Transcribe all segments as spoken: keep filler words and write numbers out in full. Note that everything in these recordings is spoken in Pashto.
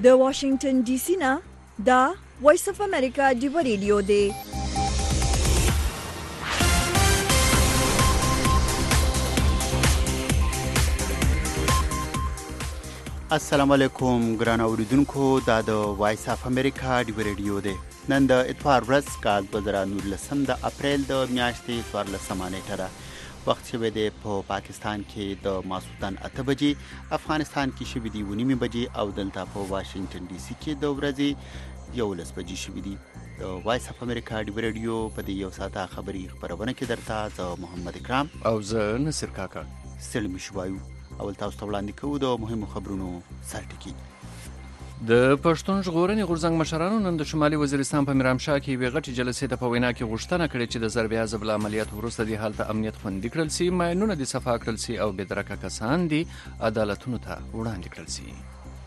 د واشنگټن ډي سي نه دا وایس اف امریکا ډیو ریډیو دی. السلام علیکم ګران اوریدونکو، دا د وایس اف امریکا ډیو ریډیو دی. نن د اتوار ورځ کال دوه زره نولسم د اپریل د میاشتې څوارلسمه نیټه ده. وخت شوی دی په پا پاکستان کې د ماسخوتن اته بجې، افغانستان کې شوي دي اوه نیمې بجې او دلته په واشنگټن ډي سي کې د ورځې یولس بجې شوي دي. د وایس اف امریکا ډیو ریډیو په دې یو ساعته خبري خبرونه کې درته زه محمد اکرام او زه نصر کاکا ستړي مشو وایو. اول تاسو ته وړاندې کوو د مهمو خبرونو سرټکي. د پښتون ژغورنې غورځنګ مشرانو نن د شمالي وزیرستان په میرامشاه کې یوې غټې جلسې ته په وینا کې غوښتنه کړې چې د ضرب عضب له عملیاتو وروسته د هلته امنیت خوندي کړل سي، ماینونه دې صفا کړل سي او بېدرکه کسان دې عدالتونو ته وړاندې کړل سي.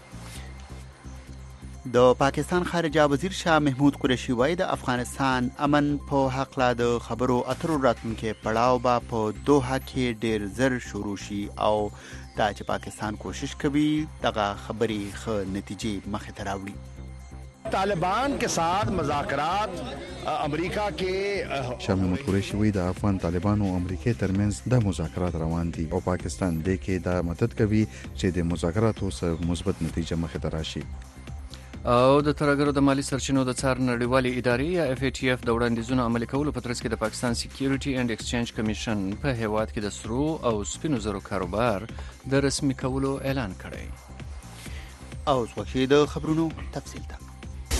د پاکستان خارجه وزیر شاه محمود قریشي وایي د افغانستان امن په هکله د خبرو اترو راتلونکي پړاو به په دوحه کې ډیر زر شروع شي او دا چې پاکستان کوشش کوي دغه خبرې ښه نتیجې مخې ته راوړي. طالبان के साथ مذاکرات امریکا کې شاه محمود قریشي وایي د افغان طالبانو او امریکای ترمنځ د مذاکرات روان دي او پاکستان دې کې دا مدد کوي چې د مذاکراتو سره مثبت نتیجه مخې ته راشي. او د ترګرو د مالی سرچینو د څار نړیوالې ادارې یا اف ای ټي اف د وړاندیزونو عملي کولو په ترڅ کې د پاکستان سکیورټي اینډ ایکسچینج کمیشن په هیواد کې د سرو او سپینو زرو کاروبار د رسمي کولو اعلان کړی. او څوکې د خبرونو تفصیل ته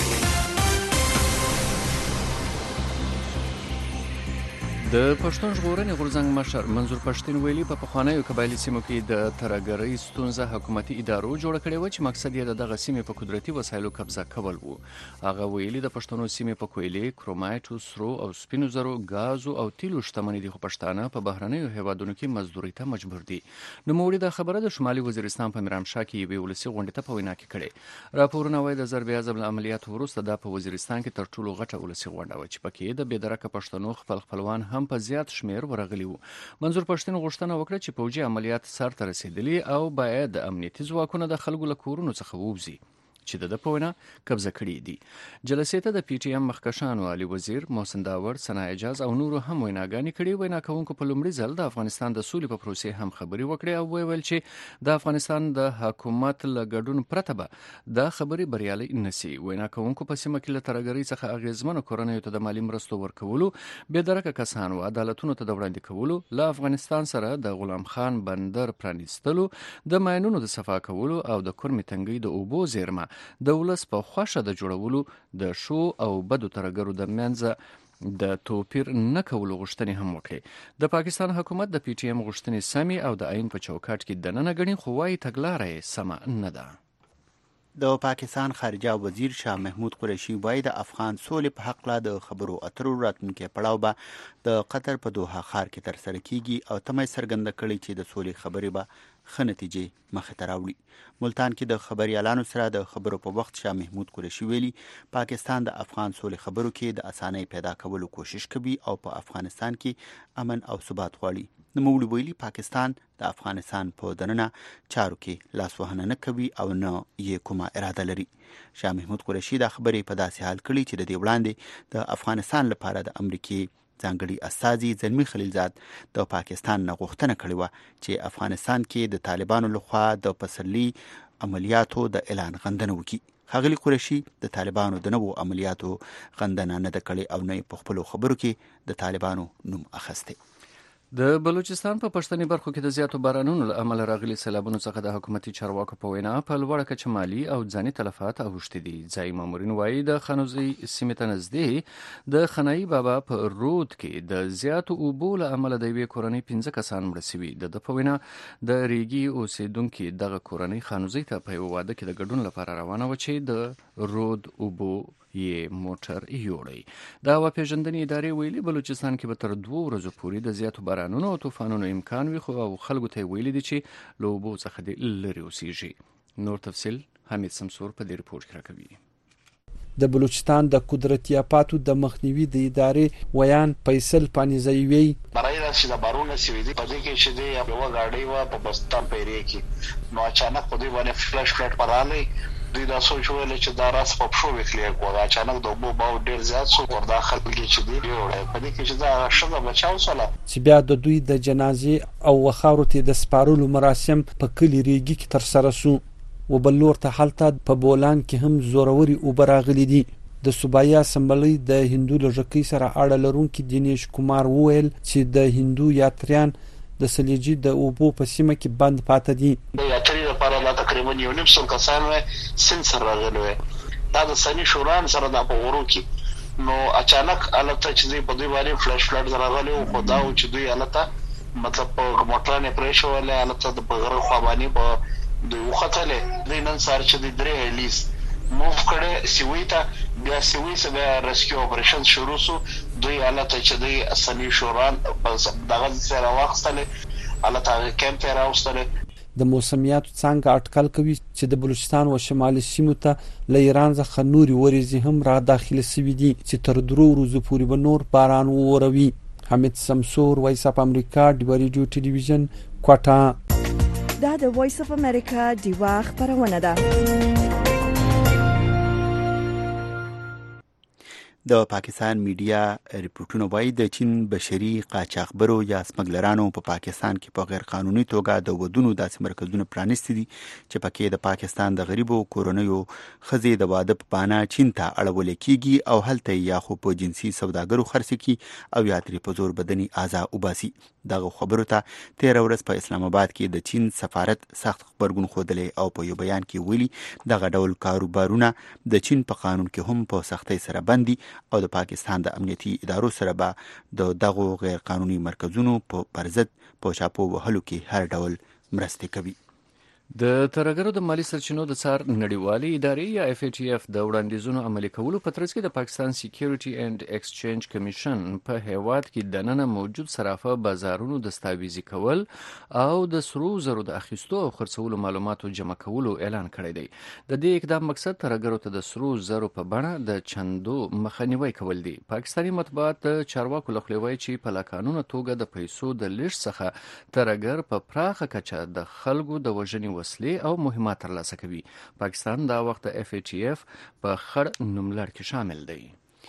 د پښتون ژغورنې غورځنګ مشر منظور پښتين ویلي په پخوانیو قبایلي سیمو کې د ترګرۍ ستونزه حکومتي ادارو جوړ کړې و چې مقصد یې دغه سیمې په قدرتي وسایلو قبضه کول وو. هغه ویلي د پښتنو سیمې په کویلي، کرومایټ، سرو او سپینو زرو، غازو او تیلو شتمنۍ دي، خو پښتانه په بهرنیو هیوادونو کې مزدوري ته مجبور دي. نو موږ د خبره د شمالي وزیرستان په میرامشاه کې یوې ولسي غونډې ته په وینا کې کړې. راپورونه وایي د ضرب عضب له عملیاتو وروسته دا په وزیرستان کې تر ټولو غټه ولسي غونډه وه چې پکې د بېدرکه پښتنو خپل خپلوان هم په زیات شمیر ورغلي وو. منظور پښتين غوښتنه وکړه چې پوجي عملیات سر ته رسیدلي او باید د امنیتي ځواکونو د خلکو له کورونو څخه ووځي چې د ده په وینا قبضه کړي دي. جلسې ته د پی ټي ایم مخکښانو علي وزیر، محسن داور، ثنا اعجاز او نورو هم ویناګانې کړي. وینا کوونکو په لومړي ځل د افغانستان د سولې په پروسې هم خبرې وکړې او ویل چې د افغانستان د حکومت له ګډون پرته به دا خبرې بریالۍ نشي. وینا کوونکو په سیمه کې له ترګرۍ څخه اغیزمنو کورنیو ته د مالي مرستو ورکولو، بېدرکه کسانو عدالتونو ته د وړاندې کولو، له افغانستان سره د غلام خان بندر پرانیستلو، د ماینونو د صفا کولو او د کورمې تنګۍ د اوبو زیرمه د ولس په خوښه د جوړولو، د شو او بدو ترګرو د منځه د توپیر نه کولو غوښتنې هم وکړي. د پاکستان حکومت د پی ټي ایم غوښتنې سمې او د عین په چوکاټ کې دننه ګڼي، خو وايي تګلاره یې سمه نه ده. د پاکستان خارجه وزیر شاه محمود قریشي وایي د افغان سولې په حق لا د خبرو اترو راتلونکي پړاو به د قطر په دوحه ښار کې ترسره کیږي او تمه یې څرګنده کړې چې د سولې خبرې به ښه نتیجې مخې ته راوړي. ملتان کې د خبريالانو سره د خبرو په وخت شاه محمود قریشي ویلي پاکستان د افغان سولې خبرو کې د اسانۍ پیدا کولو کوشش کوي او په افغانستان کې امن او ثبات غواړي. نوموړي ویلي پاکستان د افغانستان په دننه چارو کې لاسوهنه نه کوي او نه یې کومه اراده لري. شاه محمود قریشي دا خبرې په داسې حال کړي چې د دې وړاندې د افغانستان لپاره د امریکای ځانګړي استازي زلمي خلیلزاد د پاکستان نه غوښتنه کړې وه چې افغانستان کې د طالبانو لخوا د پسرلي عملیاتو د اعلان غندنه وکړي. ښاغلي قریشي د طالبانو د نوو عملیاتو غندنه نه ده کړې او نه یې په خپلو خبرو کې د طالبانو نوم اخستی. د بلوچستان په پښتني برخو کې د زیاتو بارانونو له امله راغلي سیلابونو څخه د حکومتي چارواکو په وینا په لوړه کچه مالي او ځاني تلفات اوښتي دي. ځایي مامورین وایي د خانوزي سیمې ته نږدې د خنایي بابا په رود کې د زیاتو اوبو له امله د یوې کورنۍ پنځه کسان مړه سوي. د ده په وینا د ریګي اوسېدونکي دغه کورنۍ خانوزي ته په یوه واده کې د ګډون لپاره روانه وه چې د رود اوبو یې موټر یوړی. د هوا پیژندنې ادارې ویلي بلوچستان کې به تر دوو ورځو پورې د زیاتو بارانونو او طوفانونو امکان وي، خو او خلکو ته ویلي دي چې له اوبو څخه دې لرې اوسیږي. نور تفصیل حمید سمسور په دې رپورټ کې راکوي. د بلوچستان د قدرتي آفاتو د مخنیوي د ادارې ویان فیصل پانیزی وی برای راشي د بارونه سوي دي په دې کې چې د یو غاډي و په بستان پیری کې نو اچانک په دې باندې فلش فلټ پراله دوی دا سوچ ویل چې دا راس په پښو وکړي کوه اچانک د اوبو باو ډیر زیات سو وردا خلک چې دی وړه په دې کې چې دا شګه بچاو سره چې بیا د دوی د جنازې او وخارو ته د سپارلو مراسم په کلی ریګي کې تر سره سو وبلور ته حالت په بولان کې هم زوروري او براغلي دي د صوبایي اسمبلی د هندو لږکۍ سره اړه لرونکي دینیش کومار وویل چې د هندو یاتریان د سلیجي د اوبو په سیمه کې بند پاتې دي د یاتري لپاره لا تقریبا یو نیم سل کسان وې سنسر راغلي دا د سني شوران سره د غورو کې نو اچانک الته چې په دوی باندې فلش فلډ راغلي او خدا او چې دوی الته مطلب په موټرانه پرېښولې الته د بغیر خوابانی په دوی وختلې د نن سار چې د درې هلیس موف کړه سیوی ته بیا سیوی سره ریسکیو اپریشن شروع شو دوی الته چې دوی اسنی شوران دغه سره واخستله الته کیمپ راوستله د موسمیاتو څنګه اټکل کوي چې د بلوچستان او شمالي سیمو ته له ایران څخه نوري ورېځې هم را داخله سوي دي چې تر درو ورځې پورې به نور باران ووروي. حمید سمسور، وایس اپ امریکا، ډیوا ریډیو ټلویزیون، کوټا. دا د وایس اپ امریکا ډیوا خبرونه ده. د پاکستان میډیا ریپورتونه وایي د چین بشري قاچاقبرو یا سمګلرانو په پاکستان کې په غیر قانوني توګه د ودونو داسې مرکزونه پرانیستي دي چې پکې د پاکستان د غریبو کورنیو ښځې د واده په بهانه چین ته اړول کېږي او هلته یا خو په جنسي سوداګرو خرڅ کړي او یا ترې په زور بدني اعضا وباسي. دغه خبرو ته تېره ورځ په اسلام آباد کې د چین سفارت سخت غبرګون ښودلی او په یو بیان کې ویلي دغه ډول کاروبارونه د چین په قانون کې هم په سختۍ سره بند دي او د پاکستان د امنیتي ادارو سره به د دغو غیر قانوني مرکزونو په پرضد په چاپو وهلو کې هر ډول مرستې کوي. د ترګرو د مالی سرچینو د څار نړیوالې ادارې یا اف ای ټي اف د وړاندیزونو عملي کولو په ترڅ کې د پاکستان سکیورټي اینڈ ایکسچینج کمیشن په هیواد کې دننه موجود صرافه بازارونو دستاویزي کول او د سرو زرو د اخیستو او خرڅولو معلوماتو جمع کولو اعلان کړی دی. د دې اقدام مقصد ترګرو ته د سرو زرو په بڼه د چندو مخنیوي کول دي. پاکستاني مطبوعات د چارواکو لخوا وایي چې په لاقانونه توګه د پیسو د لیږد څخه ترګر په پراخه کچه د خلکو د وژنې وسلې او مهمات ترلاسه کوي. پاکستان دا وخت اف ای ټي اف په خړ نوملړ کې شامل دی.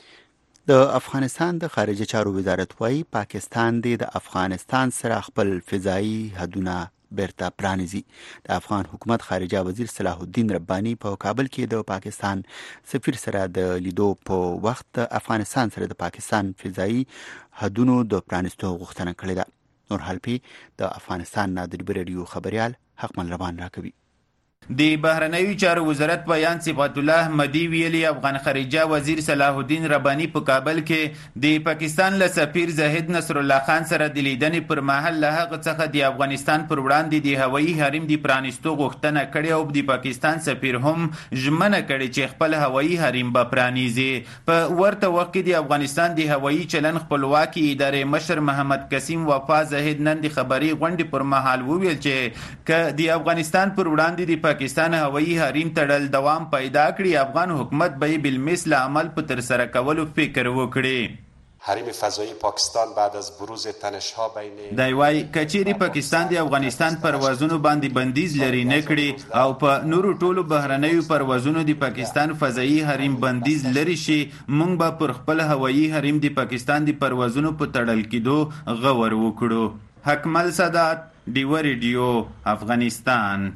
د افغانستان د خارجه چارو وزارت وايي پاکستان د افغانستان سره خپل فضایی حدونه بیرته پرانیزي. د افغان حکومت خارجه وزیر صلاح الدین ربانی په کابل کې د پاکستان سفیر سره د لیدو په وخت افغانستان سره د پاکستان فضایی حدونو د پرانیستو غوښتنه کړې ده. نور حلپی د افغانستان نادر ریډیو خبريال حقمن روان راکوي. د بهرنیو چارو وزارت بیان صفات الله احمدی ویلي افغان خارجه وزیر صلاح الدین ربانی په کابل کې د پاکستان له سفیر زاهد نصر الله خان سره د لیدنې پر مهال له هغه څخه د افغانستان پر وړاندې د هوایي حریم د پرانیستو غوښتنه کړې او د پاکستان سفیر هم ژمنه کړې چې خپل هوایي حریم به پرانیزي. په ورته وخت کې د افغانستان د هوایي چلن خپلواکي ادارې مشر محمد قسیم وفا زاهد نن د خبري غونډې پر مهال وویل چې ک د افغانستان پر وړاندې د پاکستان هوایي حریم تړل دوام پیدا کړي افغان حکومت به بالمثل عمل په تر سره کولو فکر وکړي. حریم فضایی پاکستان بعد از بروز تنش‌ها بین دی وای کچيري پاکستان د افغانستان پروازونو باندې بندیز لري نه کړي او په نورو ټولو بهرنیو پروازونو د پاکستان فضایی حریم بندیز لري شي مونږ به پر خپل هوایي حریم د پاکستان د پروازونو په تړل کېدو غور وکړو. حکمل سادات، ډیوا ریډیو، افغانستان.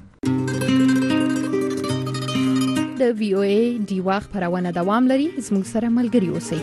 د وی او ای ډیوا خبرونه دوام لري. زموږ سره ملګري اوسئ.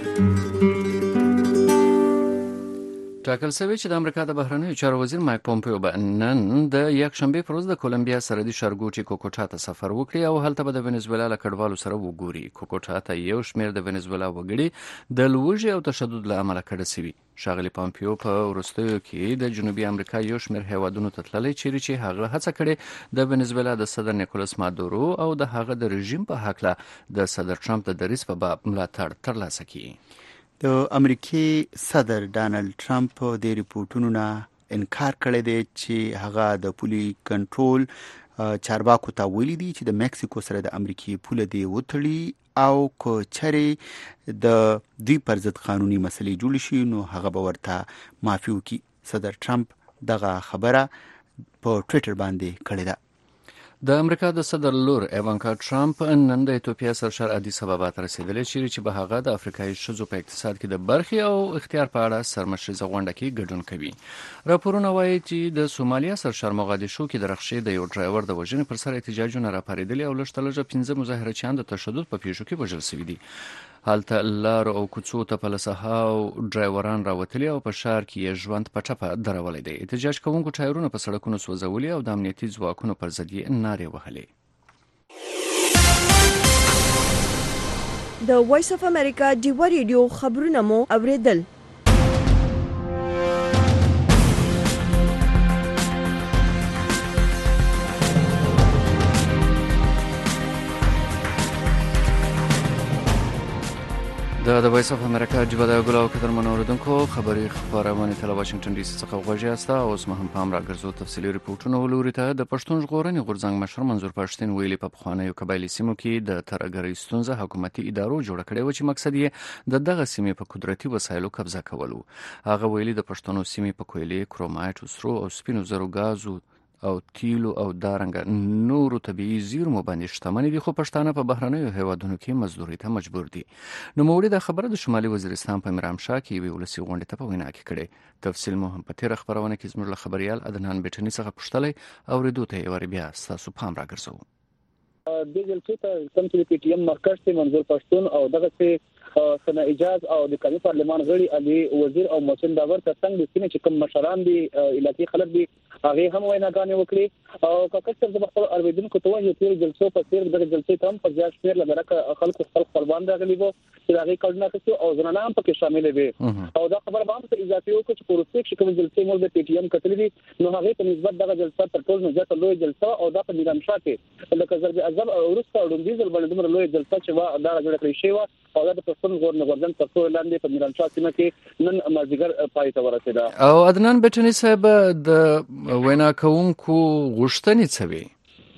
ټاکل شوی چې د امریکا د بهرنیو چارو وزیر مایک پومپیو به نن د یکشنبه پر ورځ د کولمبیا سرحدي ښارګوټي کوکوټا ته سفر وکړي او هلته به د وینزویلا له کډوالو سره وګوري. کوکوټا ته یو شمېر د وینزویلا وګړي د لوږې او تشدد له امله کډه شوي. ښاغلي پومپیو په وروستیو کې د جنوبي امریکا یو شمېر هیوادونو ته تللی چیرې چې هغه هڅه کړې د وینزویلا د صدر نیکولاس مادورو او د هغه د رژیم په هکله د صدر ټرمپ د دریځ په باب ملاتړ ترلاسه کړي. د امریکای صدر ډانلډ ټرمپ د ریپورتونو نه انکار کړی دی چې هغه د پولي کنټرول چارواکو ته ویلي دي چې د میکسیکو سره د امریکای پوله دی وتړي او کو چرې د دوی پر ضد قانوني مسلې جوړ شي نو هغه به ورته معافي وکړي. صدر ټرمپ دغه خبره په ټویټر باندې کړې ده. د امریکا د صدر لور ایوانکا ټرامپ نن د ایتوپیا سرشار ادیس ابابا ته رسیدلې چې به هغه د افریقایي ښځو په اقتصاد کې د برخې او اختیار په اړه سرمشریزه غونډه کې ګډون کوي. راپورونه وایي چې د سومالیا سرشار موغادیشو کې د رخصې د یو ډرایور د وژنې پر سر احتجاجونه راپارېدلي او لږ تر پنځه مظاهرچیان د تشدد په پیښو کې وژل شوي دي. هلته لار او کوڅو ته په لسهاو ډرایوران راوتلي او په ښار کې یې ژوند په ټپه درولی دی. احتجاج کوونکو ټایرونه په سړکونو سوځولي او د امنیتي ځواکونو پر ضد یې نارې وهلې. د وایس اف امریکا ډیوا ریډیو خبرونه مو اوریدل. د د وایس اف امریکا ډیوا د ګل او قدر منوردونکو خبري خبرونه تل واشنگټن ډي سي څخه غوښیاسته او اوس مهم پام راګرځو تفصیلي ریپورتونه ولوري ته. د پښتون ژغورنې غورځنګ مشر منظور پښتين ویلي په خوانیو قبایلی سیمو کې د ترګری ستونزه حکومتي ادارو جوړ کړي و چې مقصد یې د دغه سیمې په قدرتي وسایلو قبضه کول. هغه ویلي د پښتنو سیمې په کویلې کرومایټ سرو او سپینو زرو غازو او تیلو او دارنګ نورو طبيعي زیرمو باندې شتمني دي، خو پښتانه په بهرنیو هیوادونو کې مزدوري ته مجبور دي. نو موړي د خبره د شمالي وزیرستان په میرامشاه کې وی ولسی غونډه ته په وینا کې کړي. تفصیل مو هم په تیر خبرونه کې زموږ خبريال عدنان بیٹنی څخه پوښتلې او ریدو ته یې ور بیا تاسو پام راګرځو. د جلسې ته کوم چې پی ټی ایم مرکز ته منظور پښتون او دغه څه سنا اجازه او د قومي پارلمان غړي علي وزیر او محسن داور ترڅنګ د سیمې چې کوم مشران دي علاقې خلک دي هغه هم ویناګانې وکړي او کاکستر د خپل ارویدونکو ته وایي چې جلسو په تیر دغه جلسې ته هم په ځای شمیر لږه خلکو خپل خپلوان راغلي وو چې هغه کډنه کوي او زنانه هم پکې شامل دي او دا خبر به هم څه اضافي وکړي چې پروسې چې کوم جلسې مول د پی ټی ایم کتلې دي نو هغه په نسبت دغه جلسه تر ټولو زیاته لوی جلسه او دا په میرامشاه کې لکه ضرب اعظم ورسته ډیزل باندې دومره لوی جلسه چې وا دا جوړ کړی شوی او دا د پښتون غورځنګ تر څو لاندې په میرامشاه سیمه کې نن مازیګر پای ته ورسېده. او عدنان بیٹنی صاحب د وینا کوونکو غوښتنې څه وي؟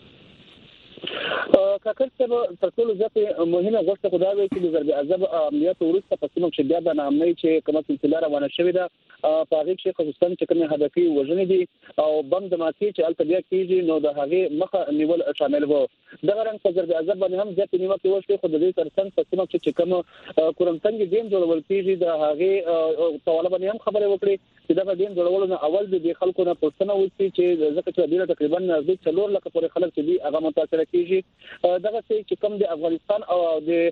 کاکستر تر ټولو زیاته مهمه غوښتنه خدای وي چې د ضرب اعظم عملیات ورسته په سیمه کې بیا د نامنۍ چې کومه سلسله روانه شوې ده په هغه کې خصوصا چې کومه هدفي وژنې دي او بم د ماتي چې البته بیا کېږي نو د هغه مخه نیول شامل وو. دغه رنګ په ضرب اعظم باندې هم ځکه نیوکه وشوه خو د دې ترڅنګ په سیمه کې چې کومه کورمتنګ دیم جوړول کېږي د هغه سوال باندې هم خبره وکړي چې دا دیم جوړول نه اول د خلکو نه پوښتنه وکړي چې ځکه چې ډیره تقریبا نزدیک څلور لک پورې خلک چې دي هغه متاثر کېږي. دغه چې کوم د افغانستان او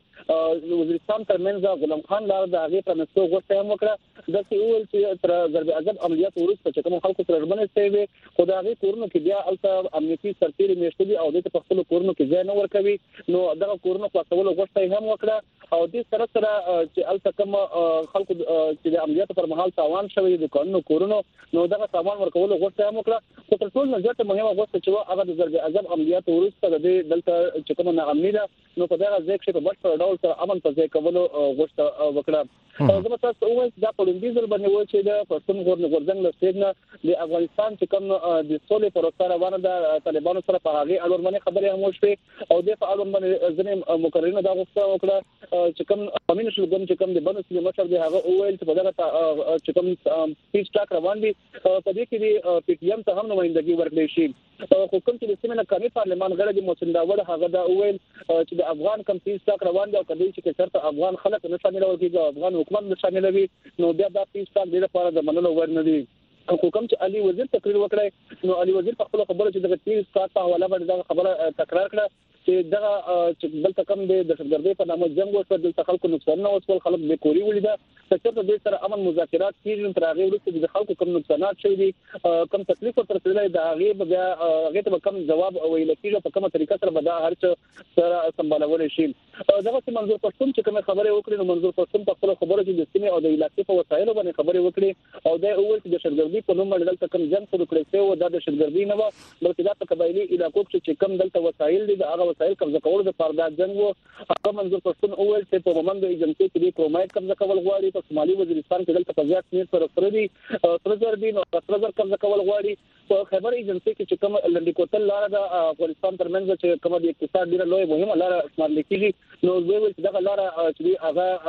د وزیرستان ترمنځ غلام خان لار د هغه په نسو غوښتنه هم وکړه د څه ویل چې تر ضرب اعظم عملیات ورسته چې کوم خلکو سره ژمنه شوی خدای کورونو کې بیا البته امنیتي سرتیري میشتي او د خپل کورونو کې ځای نه ورکوي نو دغه کورونو خلاصول غوښتنه هم وکړه او د سره سره چې البته کوم خلکو چې د عملیات پر مهال تاوان شوی د قانون کورونو نو دغه تاوان ورکول غوښتنه هم وکړه. خو تر ټولو زیاته مهمه غوښتنه چې هغه د ضرب اعظم عملیات ورسته د دلته چې کوم نه امنیه نو په دغه ځای کې په بشپړ ډول سره امن په ځای کولو غوښتنه وکړه. او زما تاسو وایي دا په لومړي ځل باندې و چې د پښتون غورځنګ له سیدنه د افغانستان چې کوم د سولې پروسه روانه ده طالبانو سره په هغه اړه باندې خبرې هم وشوه او د فعال باندې ځنې مقررینو دا غوښتنه وکړه چې کوم امین شلګم چې کوم د بنو سیمه مشر دی هغه وویل چې په دغه چې کوم پیس ټاک روان دي په دې کې د پی ټی ایم ته هم نمائندګي ورکړي شي. حکومت د سیمه قومي پارلمان غړي د محسن داور هغه دا وویل چې د افغان کم پیس ټاک روان دي او کله چې چرته افغان خلک نه شامل ورګي افغان حکومت نه شامل وي نو بیا دا پیس ټاک د لپاره د منلو ور نه دي. حکومت چې علي وزیر تقریر وکړي نو علي وزیر په خپل خبره چې د پیس ټاک په حواله باندې خبره تکرار کړه چې دغه چې بل تکم د دهشتګردۍ په نامه جنگ وشو د خلکو نقصان نه وسول خلک به کوري ولیدا چې په دې سره امن مذاکرات کیږي تر هغه وروسته د خلکو کوم نقصانات شوي دي کوم تکلیف ورته رسیدلی د هغه بیا هغه ته کوم جواب ویل کیږي په کومه طریقه سره به دا هرڅ سره سمبالول شي. دغه چې منظور پښتون چې کوم خبره وکړي نو منظور پښتون په خپل خبره چې د سیمې او د علاقې په وسایلو باندې خبره وکړي او دا اول چې د دهشتګردۍ په نوم باندې دلته کوم جنگ شروع کړی او دا د دهشتګردۍ نه و بلکې دا په قبایلی علاقو کې چې کوم دلته وسایل دي هغه وسایل قبضه کول د پرداد جنگ وو. هغه منظور پښتون اول چې په مومند ایجنسی کې د کرومایټ قبضه کول غواړي په شمالي وزیرستان کې دلته په ځات نیر سره فرضي ترزر دي نو ترزر قبضه کول غواړي په خیبر ایجنسی کې چې کوم لنډی کوتل لار د افغانستان ترمنځ چې کوم د اقتصاد ډیره لوی مهمه لار شمار لیکيږي نو دوی ول چې دا لار چې هغه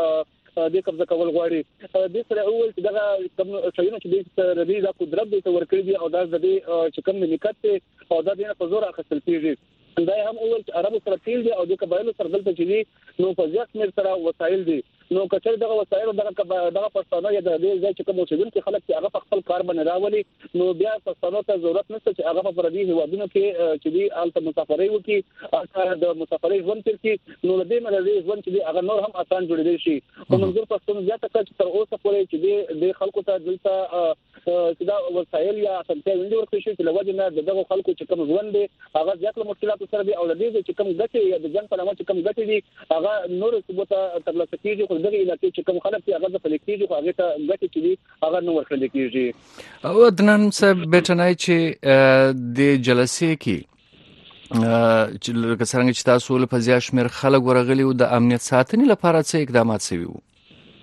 د قبضه کول غواړي د سره اول چې دغه کوم شایونه چې د ردی د قدرت د ورکړي دي او دا د چې کوم نکات او دا د په زور اخیستل کیږي دا هم اول چې عربو سره تیل دي او د قبایلو سره دلته چې دي نو په ځکه مر سره وسایل دي نو کچر دغه وسایل دغه دغه پښتانه یا د دې ځای چې کوم اوسیدونکو خلک چې هغه خپل کار باندې راولي نو بیا پښتانه ته ضرورت نشته چې هغه په پردي هوادونو کې چې دی الته مسافرۍ وکي او د مسافرۍ ژوند تر کې نو د دې مرزي ژوند چې دی هغه نور هم آسان جوړېدل شي او منظور پښتون زیاته کړ چې تر اوسه پورې چې دی د خلکو ته دلته چې دا وسایل یا اسانتیا ویني ورکړي شي چې لوځي نه دغه خلکو چې کوم ژوند دی هغه ځکه مشکلات سره دی او د دې چې کوم ګټي یا د جنگ په نامه چې کوم ګټي دي هغه نور ثبوت ترلاسه کیږي خو دغه علاقې چې کوم خلک چې هغه د فلیکتیږي خو هغه ته ګټي چې دي هغه نور ورکړل کیږي او دنن څه بیٹنای چې د جلسې کې چې لکه څنګه چې تاسو له پزیا شمیر خلک ورغلي او د امنیت ساتنې لپاره څه اقدامات شوي وو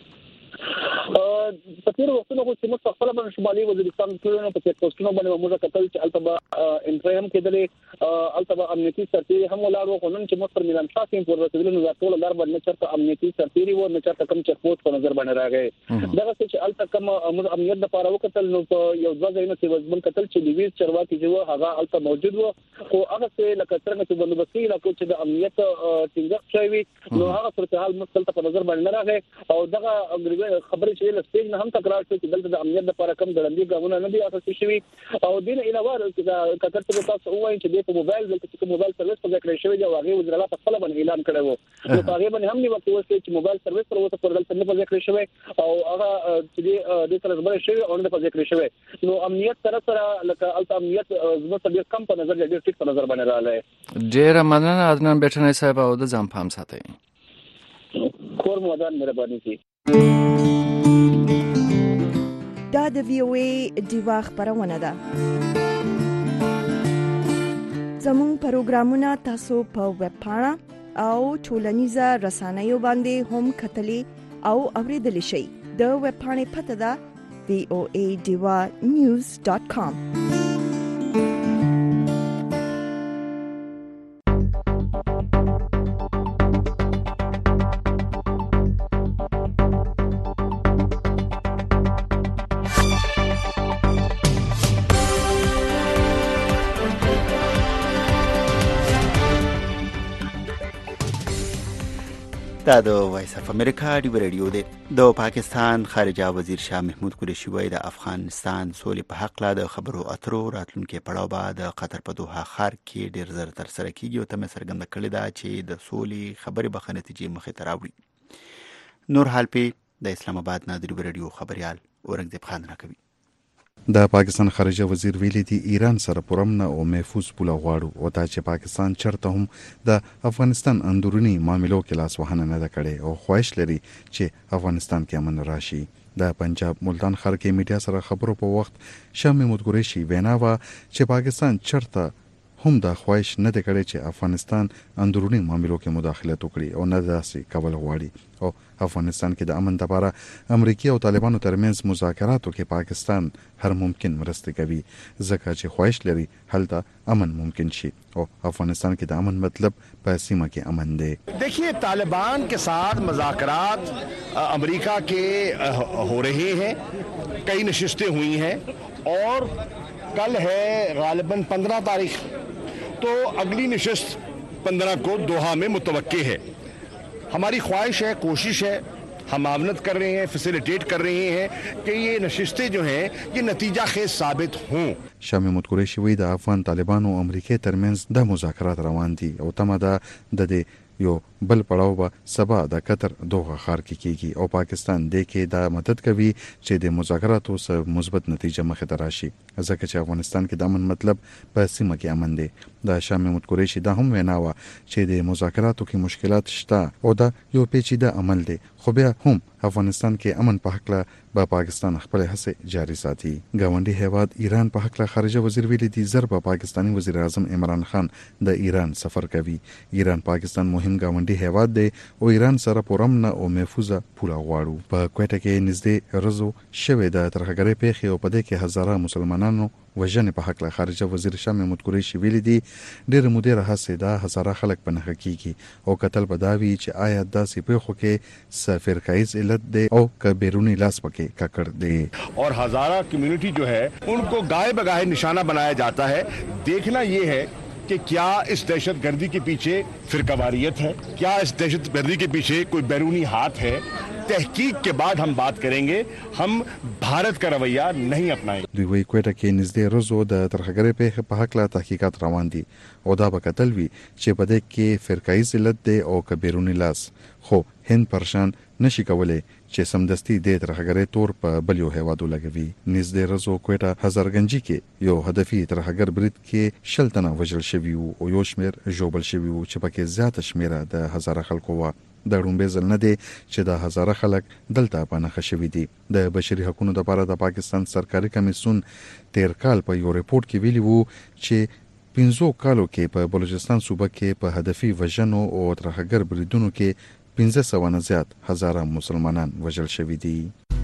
په تیر وختونو کې موږ خپل باندې شمالي وزیرستان کې په تیر پوسټونو باندې موږ کتل چې البته انټریم کېدلې البته امنیتي سرتیري هم ولاړو قانون چې موږ پر میلان شاسین پر رسیدل نو ټول لار باندې چرته امنیتي سرتیري و نه چرته کم چک پوسټ په نظر باندې راغی دا چې البته کم امنیت لپاره وکتل نو په یو ځای ځایونه کې وزبن کتل چې د ویز چرواکي چې هغه البته موجود و خو هغه څه لکه څنګه چې بندوبستي لا چې د امنیت ټینګښت شوی نو هغه صورتحال مستل په نظر باندې نه راغی او دغه خبرې چې له سټیج نه هم تکرار شو چې دلته د امنیت لپاره کم ګړندې ګامونه نه دي اخیستل شوي او دین علاوه چې کتر څه تاسو وایي چې د موبایل دلته چې موبایل سرویس په ځکه شوی دی هغه وزیر الله په خپل باندې اعلان کړی وو نو هغه باندې هم نیو کوي چې موبایل سرویس پر وته پر دلته په ځکه شوی او هغه چې د سره زبر شوی او نه په ځکه شوی نو امنیت سره سره لکه الته امنیت زموږ ډیر کم په نظر ډیر ټیک په نظر باندې رااله ډیر مننه عدنان بیٹنای صاحب او د ځم پام ساتي کور مودان مهرباني کی دا د وی او ای دیوا خبرونه ده زموږ پروګرامونه تاسو په ویب پاڼه او ټولنیزه رسنیو باندې هم کتلی او اوریدلی شئ د ویب پاڼې پته ده وی او ای دیوا نیوز ډاٹ کام دا د وایس اف امریکا دی رادیو دی د پاکستان خارجه وزیر شاه محمود قریشي وایي د افغانستان سولې په حق لا د خبرو اترو راتلونکي پړاو به د قطر په دوحه ښار کې ډیر زر تر سره کیږي او تم څرګنده کړې ده چې د سولې خبرې به نتیجې مخې ته راوړي نور حال په د اسلام آباد نادری رادیو خبريال اورنګزیب خان راکوي د پاکستان خارجه وزیر ویلي دی ایران سره پرمنه او محفوظ پوله غواړو او دا چې پاکستان چرته هم د افغانستان اندرونی معاملو کې لاس وهنه نه کړي او خواهش لري چې افغانستان کې امن راشي د پنجاب ملتان ښار کې میډیا سره خبرو په وخت شاه محمود قریشي وینا وا چې پاکستان چرته هم دا خواهش نه کړي چې افغانستان اندرونی معاملو کې مداخلت وکړي او نه داسې کول غواړي او افغانستان کې د امن لپاره امریکای او طالبانو ترمنځ مذاکراتو کې پاکستان هر ممکن مرسته کوي ځکه چې خواهش لري هلته امن ممکن شي او افغانستان کې د امن مطلب په سیمه کې امن دی देखिए तालिबान के साथ मुज़ाकरात अमेरिका के हो रहे हैं कई नशिस्तें हुई हैं और कल है गालिबन पंद्रह तारीख तो अगली नशिस्त पंद्रह को दोहा में मुतवक्के है हमारी ख्वाहिश है कोशिश है हम मावनत कर रहे हैं फैसिलिटेट कर रहे हैं कि ये नशिस्तें जो हैं ये नतीजा खेज साबित हों شاه محمود قریشي وایي د افغان طالبانو او امریکای ترمنځ د مذاکرات روان دي او تمه ده د دې یو بل پړاو به سبا د قطر دوحه ښار کې کیږي او پاکستان د کې د مدد کوي چې د مذاکراتو سره مثبت نتیجه مخې ته راشي ځکه چې افغانستان کې د امن مطلب په سیمه کې امن دی د شاه محمود قریشي دا هم وینا و چې د مذاکراتو کې مشکلات شته او دا یو پیچیده عمل دی خو بیا هم افغانستان کې امن په حق له با پاکستان خپل هڅه جاري ساتي ګاونډي هیواد ایران په حق له خارجه وزیر ویلي دی زر په پاکستاني وزیر اعظم عمران خان د ایران سفر کوي ایران پاکستان مهم ګاونډي هیواد دی او ایران سره پرمنه او محفوظه پوله غواړو په کوټه کې نږدې رزو شوه د ترخګری پیښې او په دې کې هزاره مسلمانانو وژنې په حق له خارجه وزیر شاه محمود قریشي ویلي دي ډېر مودې راهیسې دا هزاره خلک په نښه کیږي او کتل بداوي چې آیا داسې پیښو کې څه فرقایز علت دی او که بیرونی لاس پکې ککړ دی और हजारा कम्युनिटी जो है उनको गाहे बगाहे निशाना बनाया जाता है। देखना ये है कि क्या इस दहशत गर्दी के पीछे फिरकावारियत है, क्या इस दहशत गर्दी के पीछे कोई बैरूनी हाथ है। तहकीक के बाद हम बात करेंगे, हम भारत का रवैया नहीं अपनाएंगे। دوی وی کوټه کې نږدې روزو د ترهګرۍ په په حق لا تحقیقات روان دي او دا به کتل وی چې په دې کې فرقایي علت دی او کبیرونی لاس خو هند پرشان نشي کولای چې سمدستي د ترهګرۍ تور په بل یو هوادو لګوي. نږدې روزو کوټه هزارګنجي کې یو هدفي ترهګر برید کې شلتنه وژل شوی او یو شمیر جوبل شوی چې پکې زیاته شمیره د هزاره خلکو و. د رومبه ځل نه دی چې د هزاره خلک دلته په نخښه شوي دي. د بشري حقوقو لپاره د پاکستان سرکاري کمیسیون تیر کال په یو ریپورت کې ویلي وو چې پنځو کالو کې په بلوچستان صوبه کې په هدفي وژنو او ترهګر بریدونو کې پنځه سوه نه زیات هزاره مسلمانان وژل شوي دي.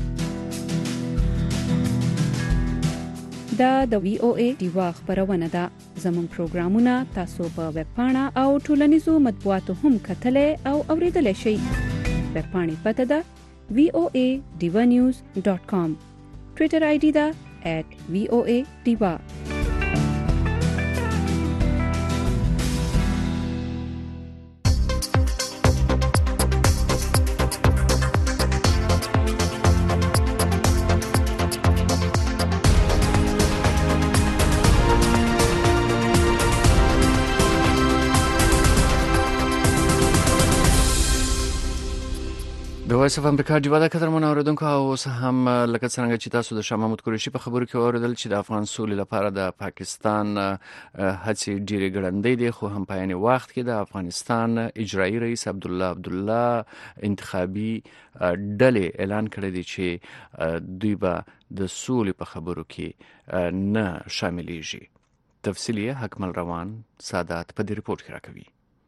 دا د وی او ای دیوا خبرونه ده. زموږ پروګرامونه تاسو په ویب پاڼه او ټولنیزو مطبوعاتو هم کتلای او اوریدلای شئ. ویب پاڼې پته ده وی او ای دیوا نیوز ډاٹ کام. ټویټر آی ډي ده ایٹ وی او ای دیوا. د وایس اف امریکا دیوا د قدرمن اوریدونکو او اوس هم لکه څنګه چې تاسو د شاه محمود قریشي په خبرو کې اوریدل چې د افغان سولې لپاره د پاکستان هڅې ډېرې ګړندۍ دي خو هم په عین وخت کې د افغانستان اجرایي رئیس عبدالله عبدالله انتخابي ډلې اعلان کړی دی چې دوی به د سولې په خبرو کې نه شاملېږي. تفصیلی حکمل روان سادات په دې رپورت کې راکوي.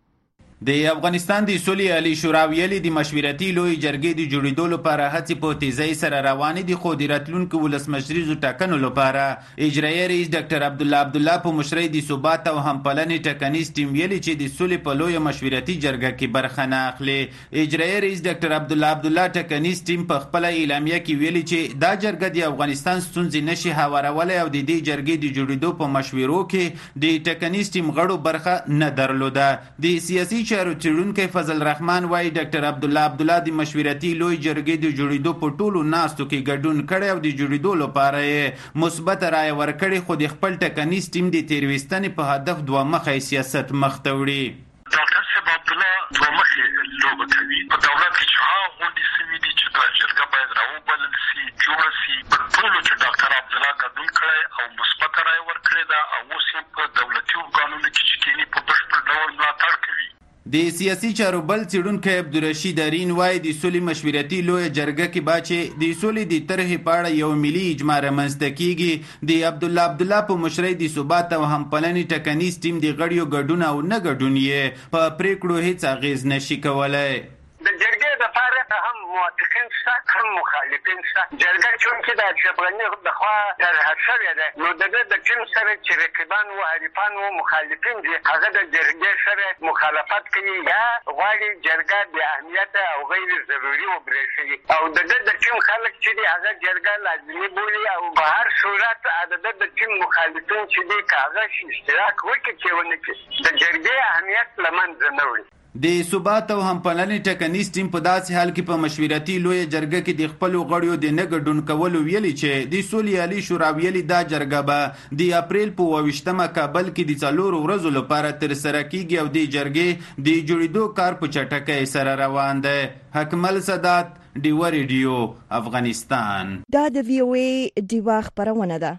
د افغانستان د سولې عالی شورا ویلي د مشورتي لوی جرګې د جوړېدو لپاره هڅې په تیزۍ سره روانې دي خو د راتلونکو ولسمشریزو ټاکنو لپاره اجرایي رئیس ډاکټر عبدالله عبدالله په مشرۍ د ثبات او همپالنې ټاکنیز ټیم ویلي چې د سولې په لویه مشورتي جرګه کې برخه نه اخلي. اجرایي رئیس ډاکټر عبدالله عبدالله ټاکنیز ټیم په خپله اعلامیه کې ویلي چې دا جرګه د افغانستان ستونزې نشي هوارولی او د دې جرګې د جوړېدو په مشورو کې د ټاکنیز ټیم غړو برخه نه درلوده. د سیاسي چارو څېړونکی فضل رحمان وايي ډاکټر عبدالله عبدالله د مشورتي لوی جرګې د جوړېدو په ټولو ناستو کې ګډون کړی او د جوړېدو لپاره یې مثبته رایه ورکړې خو د خپل ټاکنیز ټیم د تېرویستنې په هدف دوه مخی سیاست مخ ته وړي. ډاکټر صاحب عبدالله دوه مخې لوبه کوي په دولت کې چې هغه غونډې سوي دي چې دا جرګه باید راوبلل سي جوړه سي په ټولو چې ډاکټر عبدالله ګډون کړی او مثبته رایه ورکړې ده او اوس یې په دولتي ارګانونو کې چې کینی په بشپړ ډول ملاتړ کوي. د سیاسي چارو بل څېړونکی عبدالرشید ارین وایي د سولې مشورتي لویه جرګه کې به چې د سولې د طرحې په اړه یو ملي اجماع رامنځته کیږي د عبدالله عبدالله په مشرۍ د ثبات او همپالنې ټاکنیز ټیم د غړیو ګډون او نه ګډون یې په پریکړو هیڅ اغیز نشي کولی. د جرګې دپاره هم موافقین شته هم مخالفین شته. جرګه چونکې د اشرف د خوا طرحه شوې ده نو د ده د ټیم سره چې رقیبان و حریفان و مخالفین دي هغه د جرګې سره مخالفت کوي یا غواړي جرګه بې اهمیته او غیر ضروري وبرېښوي او د ده د ټیم خلک چې دي هغه جرګه لازمي بولي او په هر صورت د ده د ټیم مخالفین چې دي که هغه اشتراک وکړي چې ونه کړي د جرګې اهمیت له منځه نه وړي. د ثبات او همپالنې ټاکنیز ټیم په داسې حال کې په مشورتي لویه جرګه کې د خپلو غړیو د نه ګډون کولو ویلي چې د سولې عالي شورا ویلي دا جرګه به د اپریل په اووه ویشتمه کابل کې د څلورو ورځو لپاره ترسره کیږي او د جرګې د جوړېدو کار په چټکۍ سره روان دی. حکمل سادات ډیوا ریډیو افغانستان. دا د وی او ای ډیوا خبرونه ده.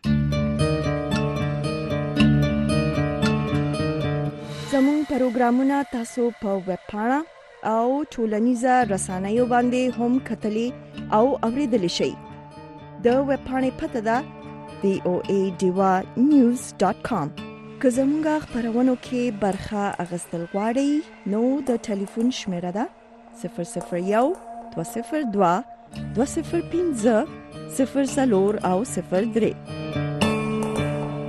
زموږ پروګرامونه تاسو په ویب پاڼه او ټولنیزه رسنیو باندې هم کتلی او اوریدلی شئ. د ویب پاڼې پته ده وی او ای دیوا نیوز ډاٹ کام. که زموږ خبرونو کې برخه اخیستل غواړئ نو د ټلیفون شمیره ده صفر صفر یو دوه صفر دوه دوه صفر پنځه صفر څلور او صفر درې.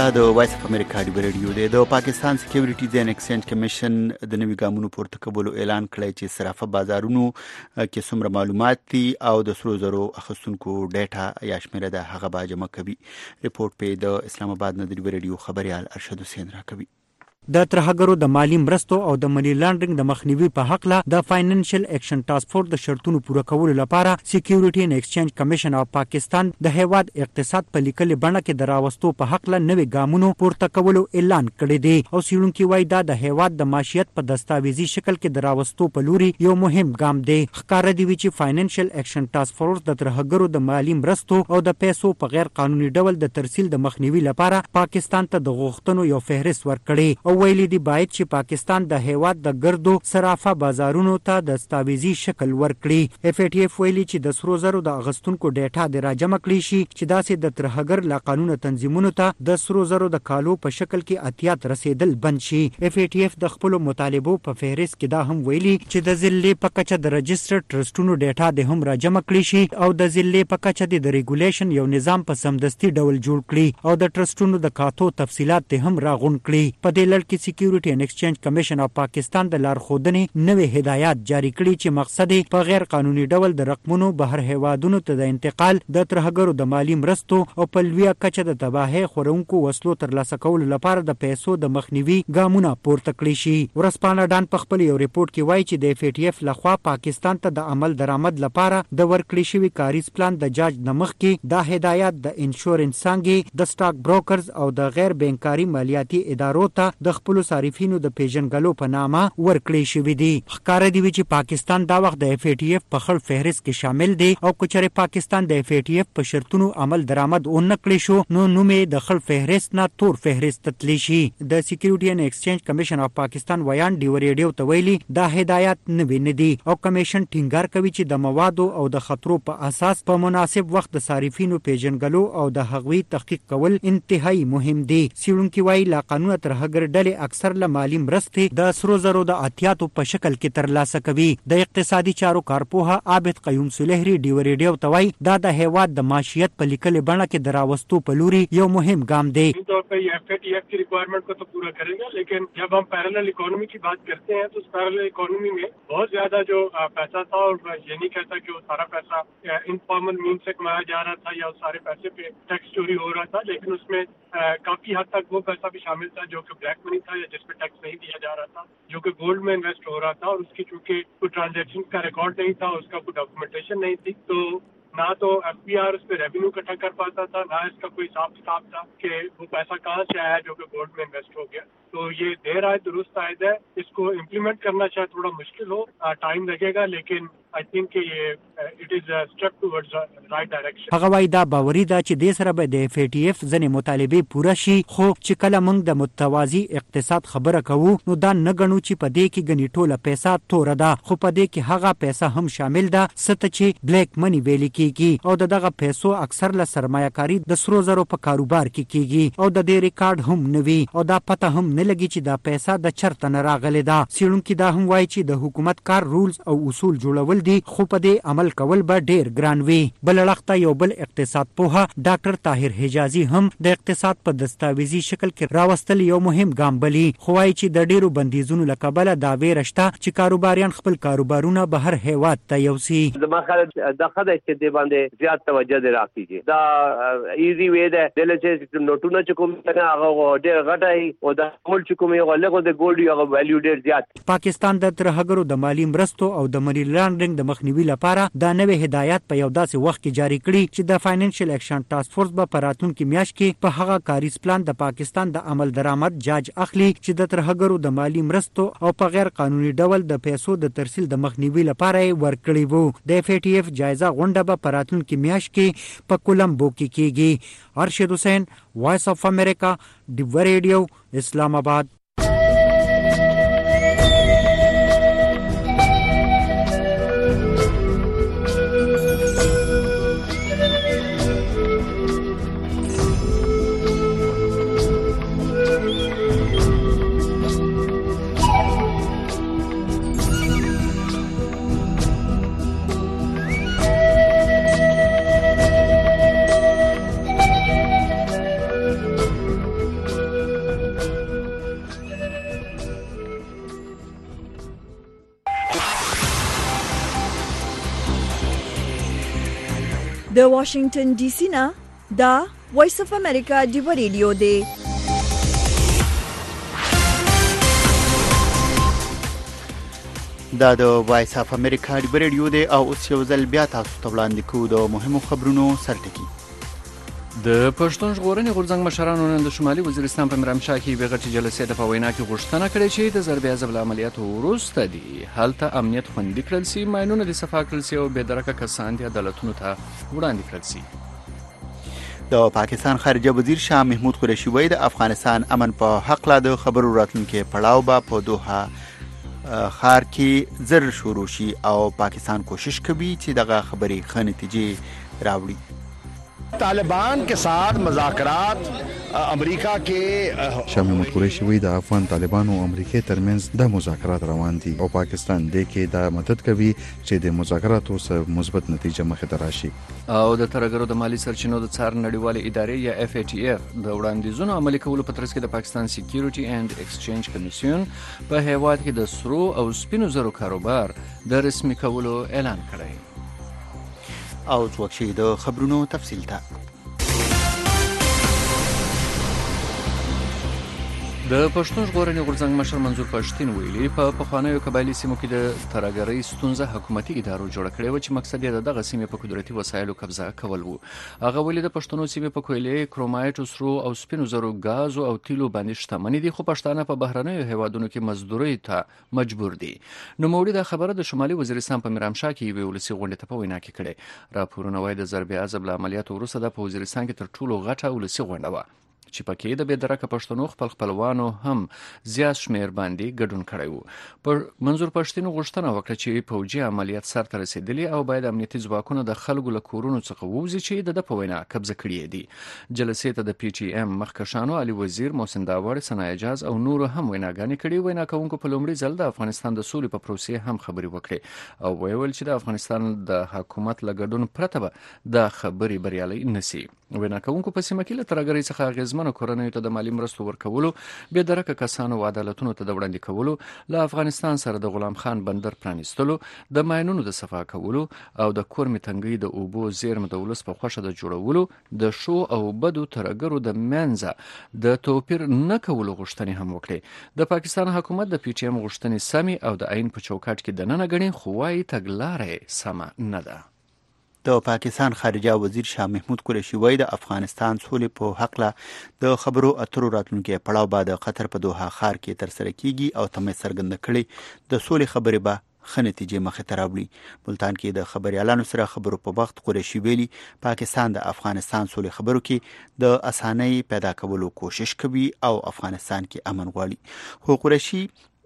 دا د وایس اف امریکا دی ریډیو دی. د پاکستان سکیورټیز اینڈ ایکسچینج کمیشن د نوي ګامونو پورته کولو اعلان کړی چې صرافه بازارونو کې څومره معلومات دي او د سرو زرو اخیستونکو ډیټا یا شمیره ده هغه به جمع کوي. ریپورت په د اسلام آباد نه دی ریډیو خبريال ارشد حسین راکوي. د ترهګرو د مالی مرستو او د منی لانډرینګ د مخنیوي په حق له د فاینانشل اکشن ټاسک فورس د شرطونو پوره کولو لپاره سکیورټي اینڈ ایکسچینج کمیشن اف پاکستان د هیواد اقتصاد په لیکلي بڼه کې د راوستو په حق له نوي ګامونو پورته کولو اعلان کړی دی او سیړونکو وایي دا د هیواد د معیشت په دستاویزي شکل کې د راوستو په لوري یو مهم ګام دی. ښکاره دی چې فاینانشل اکشن ټاسک فورس د ترهګرو د مالی مرستو او د پیسو په غیر قانوني ډول د ترسیل د مخنیوي لپاره پاکستان ته د غوښتنو یو فهرست ورکړي او ویلي دی باید چې پاکستان د هیواد د ګردو صرافه بازارونو ته د دستاویزي شکل ورکړي. اف ای ټی اف ویلي چې د سرو زرو د اغستونکو ډیټا د راجمع کړي شي چې داسې د ترهګر لا قانون تنظیمونو ته د سرو زرو د کالو په شکل کې اتیات رسیدل بند شي. اف ای ټی اف د خپل مطالبو په فهرست کې دا هم ویلي چې د ضلع په کچه د رجستر ټرستونو ډیټا د هم راجمع کړي شي او د ضلع په کچه د ریګولیشن یو نظام په سمدستي ډول جوړ کړي او د ټرستونو د کاتو تفصيلات ته هم راغون کړي. په دې لړ کې سکیورټي اینڈ ایکسچینج کمیشن اف پاکستان د لارښودنې نوې هدایات جاری کړي چې مقصد په غیر قانوني ډول د رقمونو بهر هیوادونو ته د انتقال د ترهګرو د مالی مرستو او په لویه کچه د تباهي خورونکو وسلو ترلاسه کولو لپاره د پیسو د مخنیوي ګامونه پورته کړی شي. ورسپانه ډان په خپل یو ریپورت کې وایي چې د اف ای ټی اف لخوا پاکستان ته د عمل درآمد لپاره د ورکړی شوی کاریز پلان د جاج نمخ کې د هدایات د انشورنس څنګه د سٹاک بروکرز او د غیر بانکاري مالیاتي ادارو ته د خپل صارفینو د پیژنګلو په نامه ورکړی شوی دی. ښکاره دی چې پاکستان دا وخت د اف ای ټی اف په خړ فهرست کې شامل دی او کچره پاکستان د اف ای ټی اف په شرطونو عمل درآمد اون نکړي شو نو نومې د خړ فهرست نه تور فهرست تتلی شي. د سکیورټي اینڈ ایکسچینج کمیشن اف پاکستان ویان دی ریډیو ته ویلي دا هدایت نه ویني دي او کمیشن ټینګار کوي چې د موادو او د خطرو په اساس په مناسب وخت د صارفینو پیژنګلو او د هغوی تحقیق کول انتهایی مهم دي. سیړونکو وایي لا قانون ترهګر ډلې اکثر له مالی مرستې د سرو زرو د اتیاتو په شکل کې ترلاسه کوي. د اقتصادي چارو کارپوه عابد قیوم سلیحری دی ریډیو ته وایي دا د هیواد د معیشت په لیکلي بڼه کې د راوستو په لوري یو مهم ګام دی. طور پر یہ ایف اے ٹی ایف کی ریکوائرمنٹ کو تو پورا کرے گا لیکن جب ہم پیرالل اکانومی کی بات کرتے ہیں تو اس پیرالل اکانومی میں بہت زیادہ جو پیسہ تھا اور یہ نہیں کہتا کہ وہ سارا پیسہ انفارمل مین سے کمایا جا رہا تھا یا اس سارے پیسے پہ ٹیکس چوری ہو رہا تھا لیکن اس میں کافی حد تک وہ پیسہ بھی شامل تھا جو کہ بلیک منی تھا یا جس پہ ٹیکس نہیں دیا جا رہا تھا جو کہ گولڈ میں انویسٹ ہو رہا تھا اور اس کی چونکہ کوئی ٹرانزیکشن کا ریکارڈ نہیں تھا اس کا کوئی ڈاکومنٹیشن نہیں تھی تو نہ تو ایف بی آر اس پہ ریونیو اکٹھا کر پاتا تھا نہ اس کا کوئی حساب کتاب تھا کہ وہ پیسہ کہاں سے آیا جو کہ گولڈ میں انویسٹ ہو گیا. تو یہ دیر آئے درست عائد ہے. اس کو امپلیمنٹ کرنا شاید تھوڑا مشکل ہو ٹائم لگے گا لیکن I think کہ یہ it is a step towards the right direction. هغه وایي دا باوري ده چې د سره به د اف ای ټی اف ځنې مطالبه پوره شي خو چې کله موږ د متوازی اقتصاد خبره کوو نو دا نه غنو چې په دې کې غني ټوله پیسې تور ده خو په دې کې هغه پیسې هم شامل ده ست چې بلیک منی ویل کیږي او دغه پیسو اکثر له سرمایه‌کاري د سرو زرو په کاروبار کې کیږي او د دې ریکارډ هم نوي او دا پته هم نه لګي چې دا پیسې د چرته نه راغلي ده. سیړونکو دا هم وایي چې د حکومت کار رولز او اصول جوړول دي خو په دې عمل کول به ډیر ګران وي. بل لخته یو بل اقتصاد پوها ډاکټر طاهر حجازي هم د اقتصاد په دستاویزي شکل کې راوستل یو مهم ګام بلی خو وايي چې د ډیرو بندیزونو لکبله دا ویرشته چې کاروباریان خپل کاروبارونه بهر هیواد ته یوسي. زما خیال د خدای چې دی باندې زیات توجه دی راکړي دا ایزی وی ده د لچې نوټونه چې کوم څنګه هغه ډیر غټای او د مول چې کوم یو لګو د ګولډ یو ویلیو ډیر زیات. پاکستان د ترهګرو د مالی مرستو او د منی لانډرینګ د مخنیوي لپاره دا نوې هدایت په یو داسې وخت کې جاری کړي چې د فاینانشل اکشن ټاسک فورس به پراتون کې میاش کې په هغه کاریز پلان د پاکستان د عمل درآمد جاج اخلي چې د ترهګرو د مالی مرستو او په غیر قانوني ډول د پیسو د ترسیل د مخنیوي لپاره ورکړي وو. د اف ای ټی اف جایزه غونډه به پراتون کې میاش کې په کولمبو کې کیږي. ارشد حسین وایس اف امریکا دی ریډیو اسلام آباد. د واشنگټن ډي سي نه دا وایس اف امریکا دی ریډیو دی. دا د وایس اف امریکا دی ریډیو دی او اوس یو ځل بیا تاسو ته وړاندې کوو د مهمو خبرونو سرټکی. د پښتون ژغورنې غورځنګ مشرانو نن د شمالي وزیرستان په میرامشاه کې بې غټې جلسې د په وینا کې غوښتنه کړې چې د ضربې عضب له عملیاتو وروسته دي هلته امنیت خوندي کړل سي، ماینونه دې صفا کړل سي او بې درکه کسان دې عدالتونو ته وړاندې کړل سي. د پاکستان خارجه وزیر شاه محمود قریشي وایي د افغانستان امن په حق لا د خبرو راتلونکي پړاو به په دوحه خار کې زر شروع شي او پاکستان کوشش کوي چې دغه خبرې ښه نتیجې راوړي. तालिबान के साथ मुज़ाकरात अमेरिका के شاه محمود قریشي وایي د افغان طالبانو او امریکای ترمنځ د مذاکرات روان دي او پاکستان د کې د مدد کوي چې د مذاکراتو سره مثبت نتیجه مخې ته راشي. او د ترګرو د مالی سرچینو د څار نړیوالې ادارې یا اف ای ټي اف د وړاندیزونو عملي کولو په ترڅ کې د پاکستان سکیورټي اینڈ ایکسچینج کمیسیون په هیواد کې د سرو او سپینو زرو کاروبار د رسمي کولو اعلان کړی. او څوک شي د خبرونو تفصیل ته د پښتون ژغورنې غورځنګ مشر منظور پښتين ویلي په پخوانیو قبایلي سیمو کې د ترګرۍ ستونزه حکومتي ادارو جوړ کړې و چې مقصد یې دغه سیمې په قدرتي وسایلو قبضه کول وو. هغه ویلي د پښتنو سیمې په کویلې، کرومایټ، سرو او سپینو زرو، غاز او تیلو باندې شتمنې دي، خو پښتانه په بهرنیو هیوادونو کې مزدوري ته مجبور دي. نو موري د خبره د شمالي وزیرستان په میرامشاه کې یوې ولسي غونډې ته په وینا کې کړې. راپورونه وایي د ضربې عضب له عملیاتو وروسته د په وزیرستان کې تر ټولو غټه ولسي غونډه وه چې پکې د بې درکه پښتنو خپل خپلوانو هم زیات شمیر باندې ګډون کړی وو. پر منظور پښتين غوښتنه وکړه چې پوجي عملیات سر ته رسیدلی او باید امنیتي ځواکونه د خلکو له کورونو څخه ووځي چې د په وینا قبضه کړی دي. جلسې ته د پی ټی ایم مخکښانو علي وزیر، محسن داور، ثنا اجاز او نور هم ویناګانې کړي. وینا کوونکو په لومړي ځل د افغانستان د سولې په پروسې هم خبرې وکړي او ویل چې د افغانستان د حکومت له ګډون پرته به د خبرې بریالي نشي. وینا کوونکو په سیمه کې له ترګرۍ څخه اغیزمنو کورنیو ته د مالی مرستو ورکولو، بې درکه کسانو او عدالتونو ته د وړاندې کولو، له افغانستان سره د غلام خان بندر پرانیستلو، د ماینونو د صفا کولو او د کورمې تنګۍ د اوبو زیرمه د ولس په خوښه د جوړولو، د شو او بدو ترګرو د منځه د توپیر نه کولو غوښتنې هم وکړي. د پاکستان حکومت د پی ټی ایم غوښتنې سمې او د عین په چوکاټ کې دننه ګڼي، خو وايي تګلارې سمه نه ده. د پاکستان خارجه وزیر شاه محمود قریشي وایي د افغانستان سولې په حق له د خبرو اترو راتلونکي پړاو به د قطر په دوحه ښار کې ترسره کیږي او تمه څرګنده کړي د سولې خبرې به ښه نتیجې مخې ته راوړي. ملتان کې د خبريالانو سره خبرو په وخت قریشي ویلي پاکستان د افغانستان سولې خبرو کې د اسانۍ پیدا کولو کوشش کوي او افغانستان کې امن غواړي. خو قریشي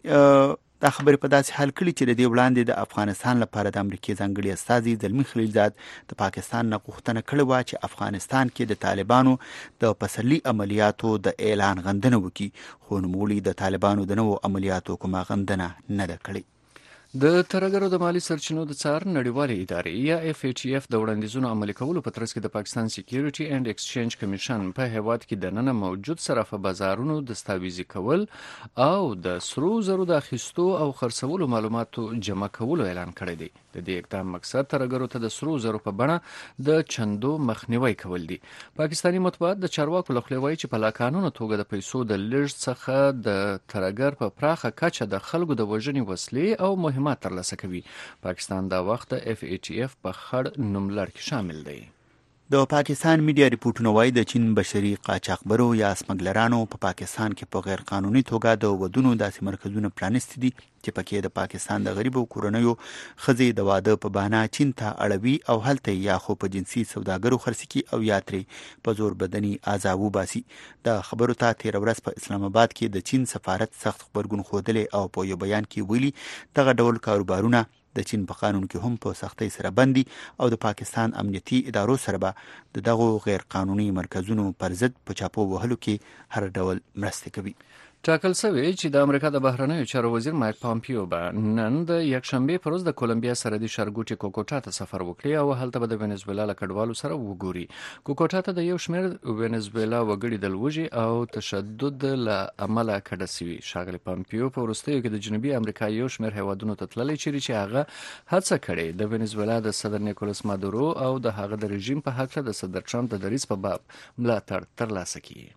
دا خبرې په داسې حال کړي چې د دې وړاندې د افغانستان لپاره د امریکای ځانګړي استازي زلمی خلیلزاد د پاکستان نه غوښتنه کړې وه چې افغانستان کې د طالبانو د پسرلي عملیاتو د اعلان غندنه وکړي، خو نوموړي د طالبانو د نوو عملیاتو کومه غندنه نه ده کړې. د ترګرو د مالی سرچینو د څار نړیوالې ادارې یا اف ای ټي اف د وړاندیزونو عملي کولو په ترڅ کې د پاکستان سکیورټي اینڈ ایکسچینج کمیشن په هیواد کې د نن موجود صرافه بازارونو دستاویزي کول او د سرو زرو د اخیستو او خرڅولو معلوماتو جمع کولو اعلان کړی دی. د دې اقدام مقصد ترګرو ته د سرو زرو په بڼه د چندو مخنیوي کول دي. پاکستانی مطبوعات د چارواکو له خوا وایي چې په لاقانونه توګه د پیسو د لږ څخه د ترګر په پراخه کچه د خلکو د وژنې وسلې او مهمات ترلاسه کوي. پاکستان دا وخت اف ای ټي اف په خړ نوملړ کې شامل دی. د پاکستان میډیا ریپورتونه وایي د چین بشري قاچاقبرو یا سمګلرانو په پاکستان کې په غیر قانوني توګه د ودونو داسې مرکزونه پرانیستي دي چې پکې د پاکستان د غریبو کورنیو ښځې د واده په بهانه چین ته اړوي او هلته یا خو په جنسي سوداګرو خرڅ کړي او یا ترې په زور بدني اعضا وباسي. د خبرو ته تېره ورځ په اسلام آباد کې د چین سفارت سخت غبرګون ښودلی او په یو بیان کې ویلي دغه ډول کاروبارونه د چین په قانون کې هم په سختۍ سره بندي او د پاکستان امنیتي ادارو سره به د دغو غیر قانوني مرکزونو پر ضد په چاپو وهلو کې هر ډول مرسته کوي. ټاکل شوی چې د امریکا د بهرنیو چارو وزیر مایک پامپیو به نن د یکشنبه پر ورځ د کولمبیا سرحدي ښارګوټي کوکوټا ته سفر وکړي او هلته به د وینزویلا له کډوالو سره وګوري. کوکوټا ته د یو شمېر وینزویلا وګړي د لوږې او تشدد له امله کډه شوي. ښاغلي پامپیو په وروستیو کې د جنوبي امریکا یو شمېر هیوادونو ته تللی چیرې چې هغه هڅه کړې د وینزویلا د صدر نیکولاس مادورو او د هغه د رژیم په هکله د صدر ټرمپ د دریځ په باب ملاتړ ترلاسه کړي.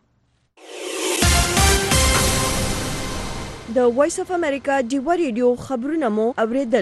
د وایس اف امریکا ډیوا ریډیو خبرونه مو اوریدل.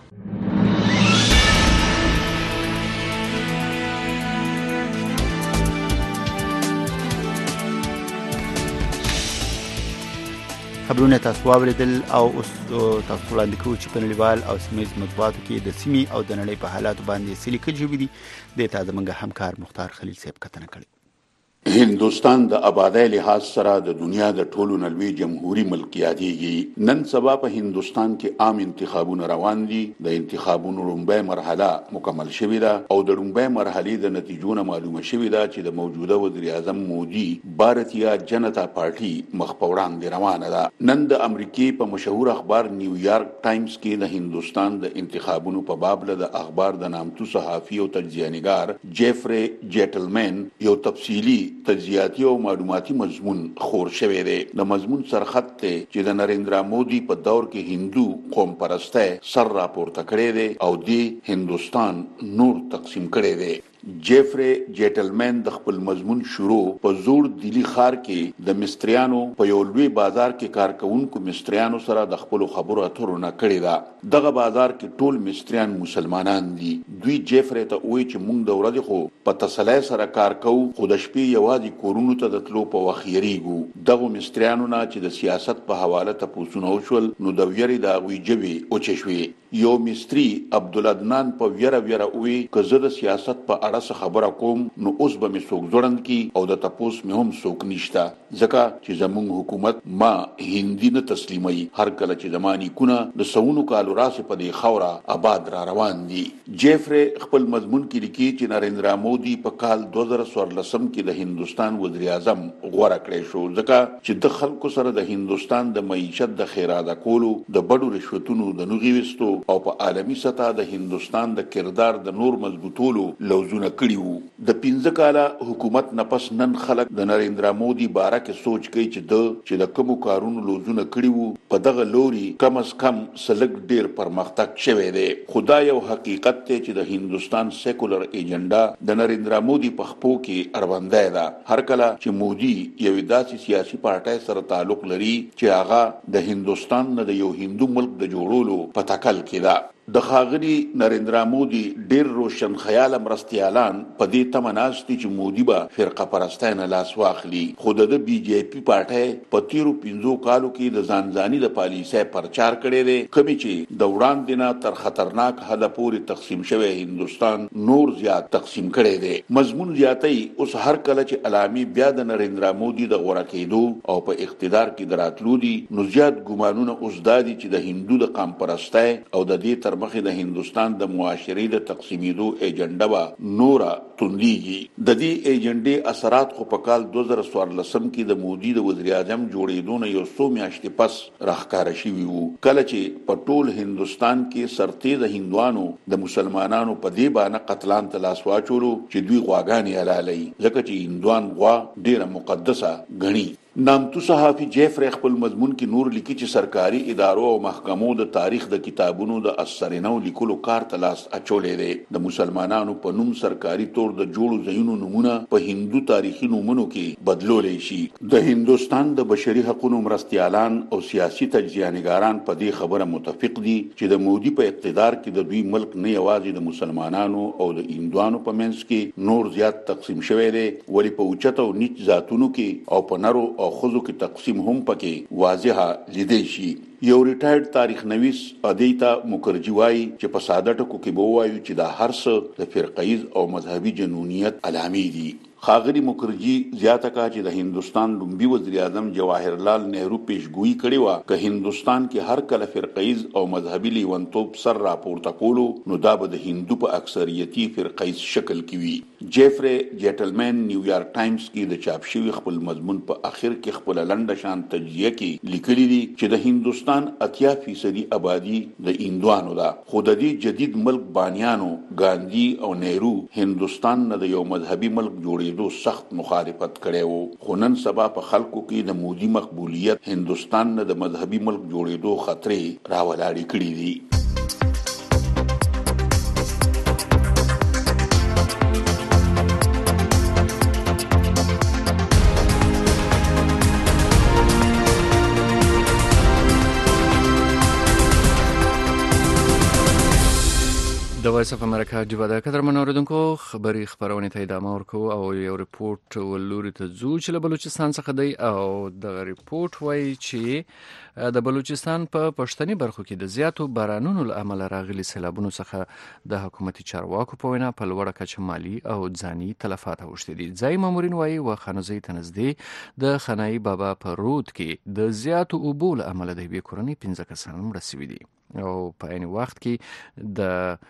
خبرونه تاسو واوریدل او اوس تاسو وړاندې کوو چې په نړیوال او سیمه‌ییز مطبوعاتو کې د سیمې او د نړۍ په حالاتو باندې څه لیکل شوي دي. دې ته زموږ همکار مختار خلیل صاحب کتنه کړې. هندوستان د آبادی لحاظ سره د دنیا د ټولو نه لوی جمهوریت ملک یادېږي. نن سبا په هندوستان کې عام انتخابونه روان دي. د انتخابونو لومړی مرحله مکمل شوې ده او د لومړی مرحلې د نتیجو نه معلومه شوې ده چې د موجوده وزیر اعظم مودي بھارتیا جنتا پارټي مخ په وړاندې روانه ده. نن د امریکای په مشهور اخبار نیویارک ټایمز کې د هندوستان د انتخابونو په باب له د اخبار د نامتو صحافي او تجزیه‌نګار جیفری جیټلمن یو تفصیلی تجزیاتی او معلوماتي مضمون خور شوی دی. د مضمون سرخط ته چې د نریندرا مودي په دور کې هندو قوم پرسته سر راپورته کړی دی او دی هندوستان نور تقسیم کړی دی. جیفری جیټلمن د خپل مضمون شروع په زور دلی خار کې د مستریانو په یو لوی بازار کې کارکونکو مستریانو سره د خپل خبرو اترو نه کړی دا. دغه بازار کې ټول مستریان مسلمانان دي. دوی جیفری ته وایي چې موږ د ورځې خو په تسلی سره کار کوو خو د شپې یوازې کورونو ته د تلو په وخت یریږو. دغه مستریانو نه چې د سیاست په حواله تاسو نو شول نو د ویری د غوي جبي او چشوي. یو مستری عبدالعدنان په ویره ویره وی که زه د سیاست په اړه خبره کوم نو اوس به مې څوک ځوړند کی او د تپوس مې هم څوک نشته ځکه چې زموږ حکومت ما هندي نه تسلیمي. هر کله چې زماني کونه د سونو کالو راسه په دې خوره آباد را روان دي. جیفری خپل مضمون کې لیکي چې نریندرا مودي په کال دوه زره څوارلسم کې د هندوستان وزیر اعظم غوړه کړی شو ځکه چې د خلکو سره د هندوستان د معیشت د خیراده کولو د بډو رشوتونو د نوغي وستو او په عالمی سطح د هندوستان د کردار د نور مضبوطولو لوزونه کړیو. د پنځه کاله حکومت نفس نن خلک د نریندرا مودي باره کې سوچ کوي چې د چې د کوم کارونو لوزونه کړیو په دغه لوري کم از کم سلګ ډیر پرمختګ شوی دی. خدا یو حقیقت ته چې د هندوستان سیکولر ایجنډا د نریندرا مودي په خپو کې اړوندای ده. هر کله چې مودي یو داسې سیاسي پارټای سره تعلق لري چې هغه د هندوستان نه د یو هندو ملک د جوړولو په تکل کې ده. د خاغلی نریندرا مودي ډیر روشن خیال مرستيالان په دې تمناستي چې مودي به فرقه پرستانه لاس واخلي. خود د بي جي پي پارټي په تیرو پنځو کالو کې د ځانځاني د پالیسۍ پرچار کړي دي کمی چې د وړاندې نه تر خطرناک حد پورې تقسیم شوی هندوستان نور زیات تقسیم کړي دي. مضمون زیاتي اوس هر کله چې علامي بیا د نریندرا مودي د غوړه کېدو او په اقتدار کې دراتلو دي نو زیات ګمانونه اوس دادي چې د هندو د قام پرستۍ او د دې مخې د هندوستان د معاشري د تقسیمېدو ایجنډا به نورا توندېږي. د دې ایجنډې اثرات خو په کال دوه زره څوارلسم کې د مودي د وزیر اعظم جوړېدو نه یو څو میاشتې پس راښکاره شوي وو کله چې په ټول هندوستان کې سرتیزه هندوانو د مسلمانانو په دې باندې قتلان ته لاس واچولو چې دوی غواګانې حلالوي ځکه چې هندوان غوا ډیره مقدسه ګڼي. نامتو صحافي جیفری خپل مضمون کې نور لیکي چې سرکاري ادارو او محکمو د تاریخ د کتابونو د اثرینو لیکلو کار ته لاس اچولې دي. د مسلمانانو په نوم سرکاري تور د جوړو ځایونو نمونه په هندو تاریخي نومونو کې بدلولې شي. د هندوستان د بشري حقوقو مرستيالان او سیاسي تجزیه‌نګاران په دې خبره متفق دي چې د مودي په اقتدار کې د دوی ملک نه یوازې د مسلمانانو او د هندوانو په منځ کې نور زیات تقسیم شوی دی ولی په اوچته او نیچ ذاتونو کې او په نرو او خزو کې تقسیم هم پکې واضحه لیدل شي. یو ریټایرډ تاریخ نویس ادیتا مکرجی وایي چې په ساده ټکو کې به وایو چې دا هر څه د فرقه‌ایز او مذهبي جنونیت علامې دي. خاغلی مکرجی زیاته کا چې د هندستان لومبي وزیر اعظم جواهر لال نهرو پیشګوئی کړې و چې هندستان کې هر کله فرقیز او مذهبي لیونتوب سر راپورته کولو نو دا به د هندو په اکثریتي فرقیز شکل کې وي. جیفری جیټلمن نیویارک ټایمز کې د چاپ شوی خپل مضمون په اخر کې خپل لنډه شان تجزیه کې لیکلي دي چې د هندستان اتیا فیصدي آبادی د هندوانو ده، خو د دې جدید ملک بانیانو ګاندھی او نهرو هندستان نه د یو مذهبي ملک جوړېدو سخت مخالفت کړی وو. خو نن سبا په خلکو کې د مودي مقبولیت هندستان نه د مذهبي ملک جوړېدو خطرې راولاړې کړې دي. د وایس اف امریکا جبه د قدر منوردونکو خبري خبرونه ته ادامه ورکو او یو ریپورت ولوري ته ځو چې له بلوچستان څخه دی او د ریپورت وایي چې د بلوچستان په پښتني برخو کې د زیاتو بارانونو له امله راغلي سیلابونو څخه د حکومتي چارواکو په وینا په لوړه کچه مالی او ځاني تلفات اوښتي دي. ځای مامورین وایي و خانوزي تنزدې د خنای بابا په رود کې د زیاتو اوبو له امله د یوې کورنۍ پنځه کسان مړه شوي دي او په عین وخت کې د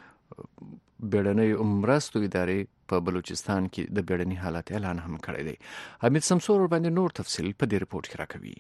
بیړنۍ مرستو ادارې په بلوچستان کې د بیړني حالت اعلان هم کړی دی. حمید سمسور باندې نور تفصیل په دې ریپورت کې راکوي.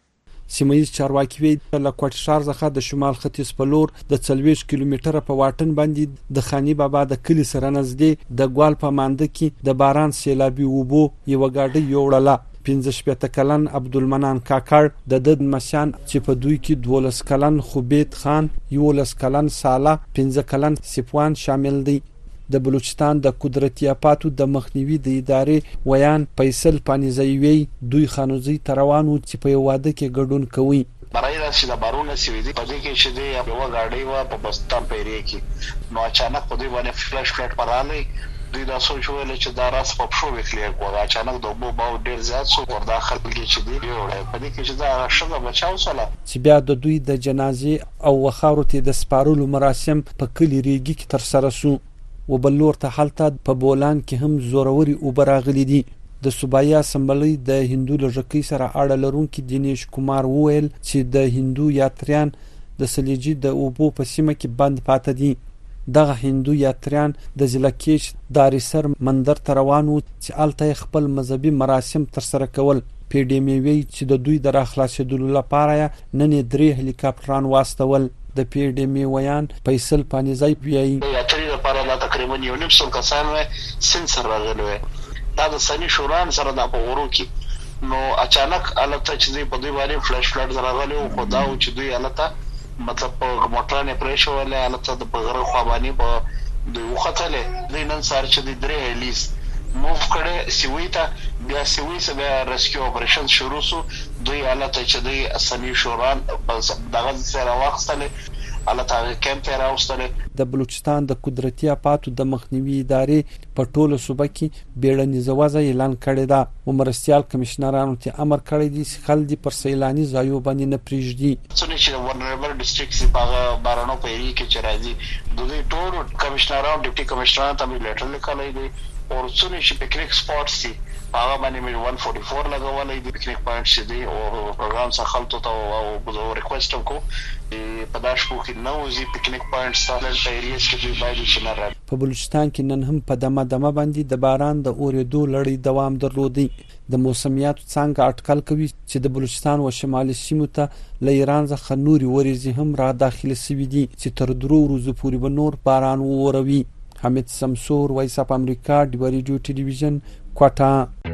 سیمایي چارواکي وی له کوټ شار څخه د شمال ختیځ په لور د څلوېښت کیلومتره په واټن باندې د خانی بابا د کلی سره نږدې د ګوال په مانده کې د باران سیلابي وبو یو غاډي یوړله. پنځه شپېته کلن عبدالمنان کاکړ د د مشان چې په دوی کې دولس کلن خوبیت خان، یولس کلن ساله، پنځه کلن سپوان شامل دي. د بلوچستان د قدرتي اپاتو د مخنیوي د ادارې ویان فیصل پانیزوی دوی خانوزي تروانو چې په واده کې ګډون کوي. برای راشي د بارونه سوي دي په دې کې چې دی یو غاډي و په بستان پیری کې نو اچانک په دې باندې فلش فلټ پراله دوی دا سوچ ویل چې دا راس په شو وکړي کو اچانک د وبو باو ډیر زیات سو ور داخل کې چې دی وړه په دې کې چې دا شګه بچاو سره چې بیا د دوی د جنازې او وخارو ته د سپارلو مراسم په کلی ریګي کې تر سره سو و بلور ته حالت په بولان کې هم زوروري او براغلي دي. د صوبایي اسمبلی د هندو لږکۍ سره اړه لرونکي دینیش کومار وویل چې د هندو یاتریان د سلیجي د اوبو په سیمه کې بند پاتې دي. دغه هندو یاتریان د ځلکیش داریسر مندر ته روان وو چې الته خپل مذهبي مراسم تر سره کول. پی ډی ام وی چې د دوی د راخلاصېدلو لپاره نن درې هلیکاپټران واستول. د پی ډی ام ویان فیصل پانیزای پیایي یاتری لپاره لا تقریبا یو نیم سل کسان وې سنسر راغلي دا د سنی شوران سره د پورو کې نو اچانک الته چې په دوی باندې فلش فلډ راغلی او خدا او چې دوی الته مطلب په موټرانه پرېښو ولې الته د بغیر خوابانی په دوی وختلې د نن سار چې د درې هلیس موف کړي سیوی ته بیا سیوی سره ریسکیو اپریشن شروع سو دوی الته چې دوی اسنی شوران دغه سره واخستلې الته کیمپ راوستلې. د بلوچستان د قدرتي اپاتو د مخنیوي ادارې په ټوله صوبه کې بیړني زوازه اعلان کړی دا او مرستيال کمشنرانو ته امر کړی دي چې خلک پر سیلاني ځایو باندې نه پریږدي. څنګه چې ورنربل ډیسټریکټ په بارانو پیری کې چې راځي د دوی ټول کمشنرانو ډیپټي کمشنرانو ته لیټر لیکلی دی او څنګه چې پکنیک سپاټس دي هغه باندې مې one forty-four لګولې دي پکنیک پوینټس دي او پروګرام څخه خلکو ته او ریکوست وکړو په داشکو کې نو زی پکنیک پوینټس ته د ایریاز کې دوی باید چې نه راځي. په بلوچستان کې نن هم په دمه دمه باندې د باران د اورېدو لړۍ دوام درلودي. د موسمیاتو څنګه اټکل کوي چې د بلوچستان او شمالي سیمو ته له ایران څخه نوري ورېځې هم را داخله شوي دي چې تر درو ورځې پورې به نور باران ووروي. حمید سمسور وایس اپ امریکا د ریډیو ټلویزیون کوټه.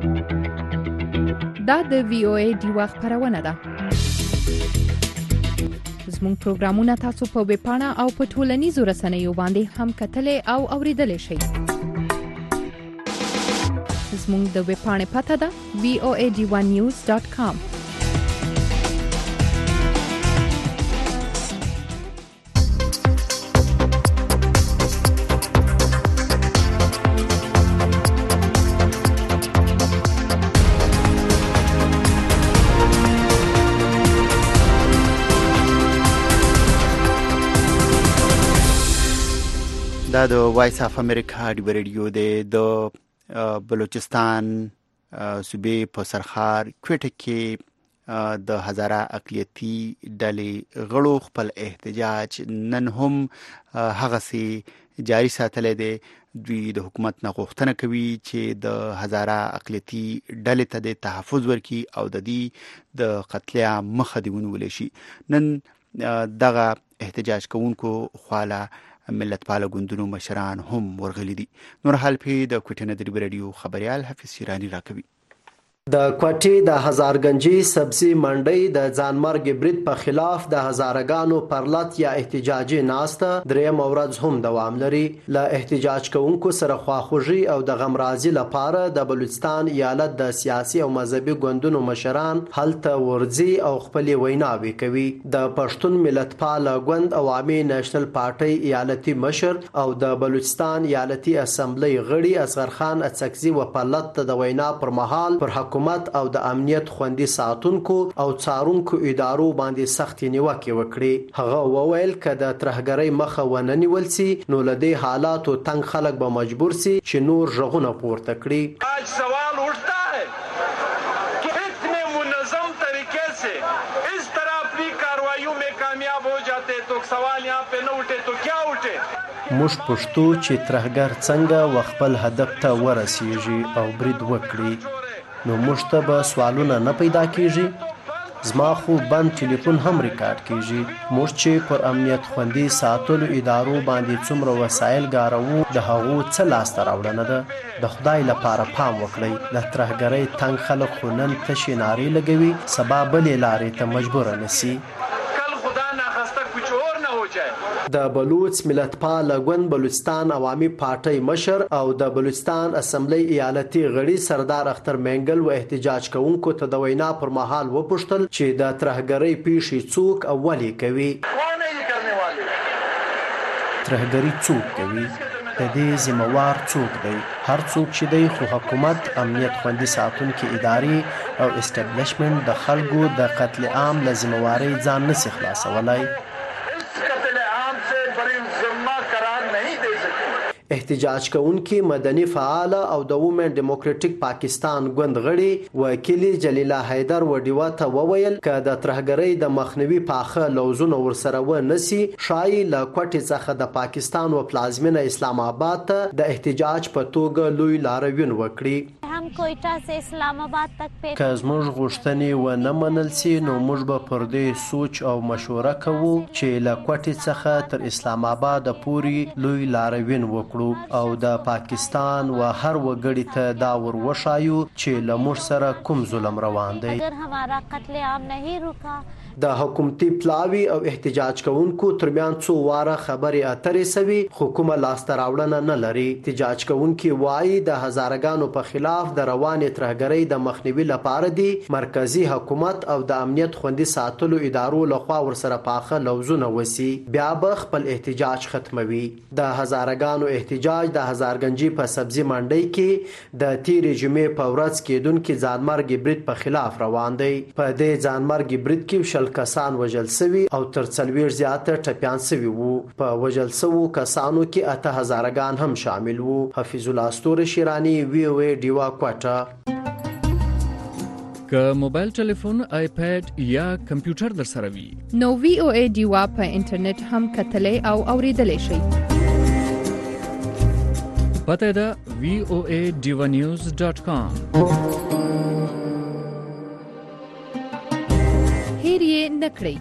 دا د وی او ای دی وخت خبرونه ده. زموږ پروګرامونه تاسو په ویب پاڼه او په ټولنیزو رسنیو باندې هم کتلې او اوریدلې شئ. زموږ د ویب پاڼې پته ده وی او ای ډي ون نیوز ډاټ کام. دا د وایس اف امریکا د ریډیو د بلوچستان صوبې په سرخار کوټه کې د هزاره اقلیتي ډلې غړو خپل احتجاج نن هم هغه سي جاری ساتل دي. دوی د حکومت نه غوښتنه کوي چې د هزاره اقلیتي ډلې ته د تحفظ ورکړي او د دې د قتل عام مخه دی ونیول شي. نن دغه احتجاج کوونکو خواله ملت پال ګوندونو مشران هم ورغلي دي. نور حال په د کوټه ندری رادیو خبريال حفیظ شیرانی راکوي. د کوټې د هزارګنجي سبزی منډي د ځانمرګ برید په خلاف د هزارګانو پرلط یا احتجاجي ناسته دریم ورځ هم دوام لري. له احتجاج کوونکو سره خواخوږي او د غمرازي لپاره د بلوچستان ایالت د سیاسي او مذهبي ګوندونو مشران هلته ورځي او خپل ویناوي کوي. د پښتون ملت پال ګوند عوامي نېشنل پارټي ایالتي مشر او د بلوچستان ایالتي اسمبلی غړي اصغر خان اڅکزي و پرلط د وینا پر مهال پر حکومت او د امنیت خوندي ساتونکو او څارونکو ادارو باندې سخت نیوکه وکړي. هغه وویل ک د ترهګرۍ مخه ونه نیول سي نو لدی حالاتو تنگ خلک به مجبور سي چې نور ژغونه پورته کړي. آج سوال اٹھتا ہے کہ اتنے منظم طریقے سے اس طرح اپنی کارروائیوں میں کامیاب ہو جاتے تو سوال یہاں پہ نہ اٹھے تو کیا اٹھے. موږ پښتو چې ترهګر څنګه وخپل هدف ته ورسیږي او برید وکړي نو موږ ته به سوالونه نه پیدا کیږي. زما خو بند ټلیفون هم ریکارډ کیږي. موږ چې پر امنیت خوندي ساتلو ادارو باندې څومره وسایل ګارو د هغو څه لاسته راوړنه ده. د خدای لپاره پام وکړئ. د ترهګرۍ تنګ خلک خو نن تشې نارې لګوي سبا بلې لارې ته مجبوره نسی. د بلوچ ملت پال ګوند بلوچستان عوامي پارټي مشر او د بلوچستان اسمبلی ایالتي غړي سردار اختر منګل و احتجاج کوونکو ته د وینا پر مهال وپوښتل چې د ترهګرۍ پیښې څوک او ولې کوي. ترهګرۍ څوک کوي؟ د دې ذمہوار څوک دی؟ هر څوک چې دی خو حکومت امنیت خوندي ساتونکي ادارې او اسټابلیشمنت د خلکو د قتل عام له ذمہوارۍ ځان نشي خلاصولای. احتجاج کوونکي مدني فعال او د وومن ډیموکراټیک پاکستان ګوند غړي وکیل جلیلا حیدر وډیوا ته وویل ک د ترهګرۍ د مخنیوي پاخه لوزونه ورسره و نسی شای له کوټې څخه د پاکستان و پلازمینه اسلام آباد ته د احتجاج په توګه لوی لاروین وکړي. هم کوټه سے اسلام آباد تک په که زموږ غوښتنې و نه منل سي نو موږ به پر دې سوچ او مشوره کوو چې له کوټې څخه تر اسلام آباد پورې لوی لاروین وکړو او د پاکستان و هر وګړي ته دا ور وشایو چې له موږ سره کوم ظلم روان دی. اگر ہمارا قتل عام نہیں رکا د حکومتي پلاوی او احتجاج کوونکو ترمیان څو واره خبرې اترې سوي خو کومه لاسته راوړنه نه لري. احتجاج کوونکي وایي د هزارګانو په خلاف د روانې ترهګرۍ د مخنیوي لپاره دی مرکزی حکومت او د امنیت خوندي ساتلو ادارو لخوا ورسره پاخه لوزونه وسی بیا به خپل احتجاج ختموي. د هزارګانو احتجاج د هزارګنجي په سبزی منډي کې د تیرې جمعې په ورځ کېدونکي ځانمرګ برید په خلاف روان دی. په دې ځانمرګ برید کې کسان وجل سوي او تر څلوېښت زیاته ټپیان سوي وو. په وجل سوو کسانو کې اته هزارګان هم شامل وو. حفیظ الله استور شیرانی وی او ای ډیوا کوټه. که موبایل ټلیفون آیپاد یا کمپیوټر در سره وي نو وی او ای ډیوا په انټرنیټ هم کتلې او اوریدلې شي. پته ده وی او ای ډیوا نیوز ډاٹ کام. هیر یې نکړئ.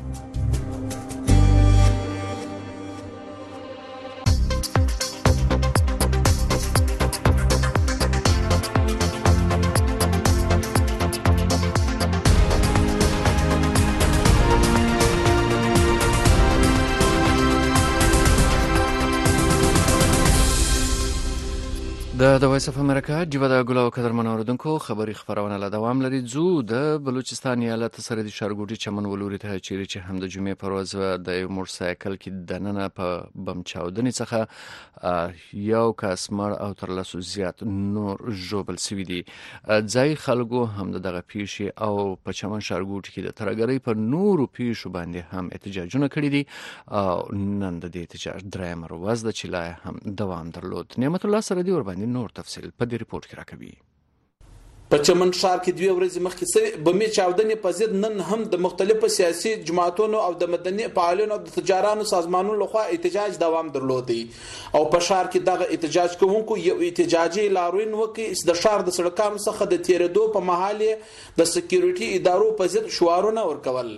د د وایس اف امریکا جیو د ګلو قدرمن اوردونکو خبري خبرونه له دوام لري. زو د بلوچستان ایالت سره د شارګوټي چمن ولوري ته چیرې چې هم د جمعې پر ورځ د یو موټرسایکل کې د ننه په بم چاودنې څخه یو کس مړ او تر لاسو زیات نور ژوبل سوي دي. ځای خلکو هم دغه پیښې او په چمن شارګوټي کې د ترهګرۍ پر نورو پیښو باندې هم احتجاجونه کړي دي او نن د دې احتجاج درېیم ورځ ده چې لا هم دوام درلود. نعمت الله سره دی ور باندې نور تفصیل په دې ریپورت کې راکوي. په چمن ښار کې دوه ورځې مخکې سوي بمي چاودنې په ضد نن هم د مختلفو سیاسي جماعتونو او د مدني فعالانو او د تجارانو سازمانونو لخوا احتجاج دوام درلودي او په ښار کې دغه احتجاج کوونکو یو احتجاجي لاروین وکړي د ښار د سړکانو څخه د تیرېدو په محل د سکیورټي ادارو په ضد شعارونه ورکول.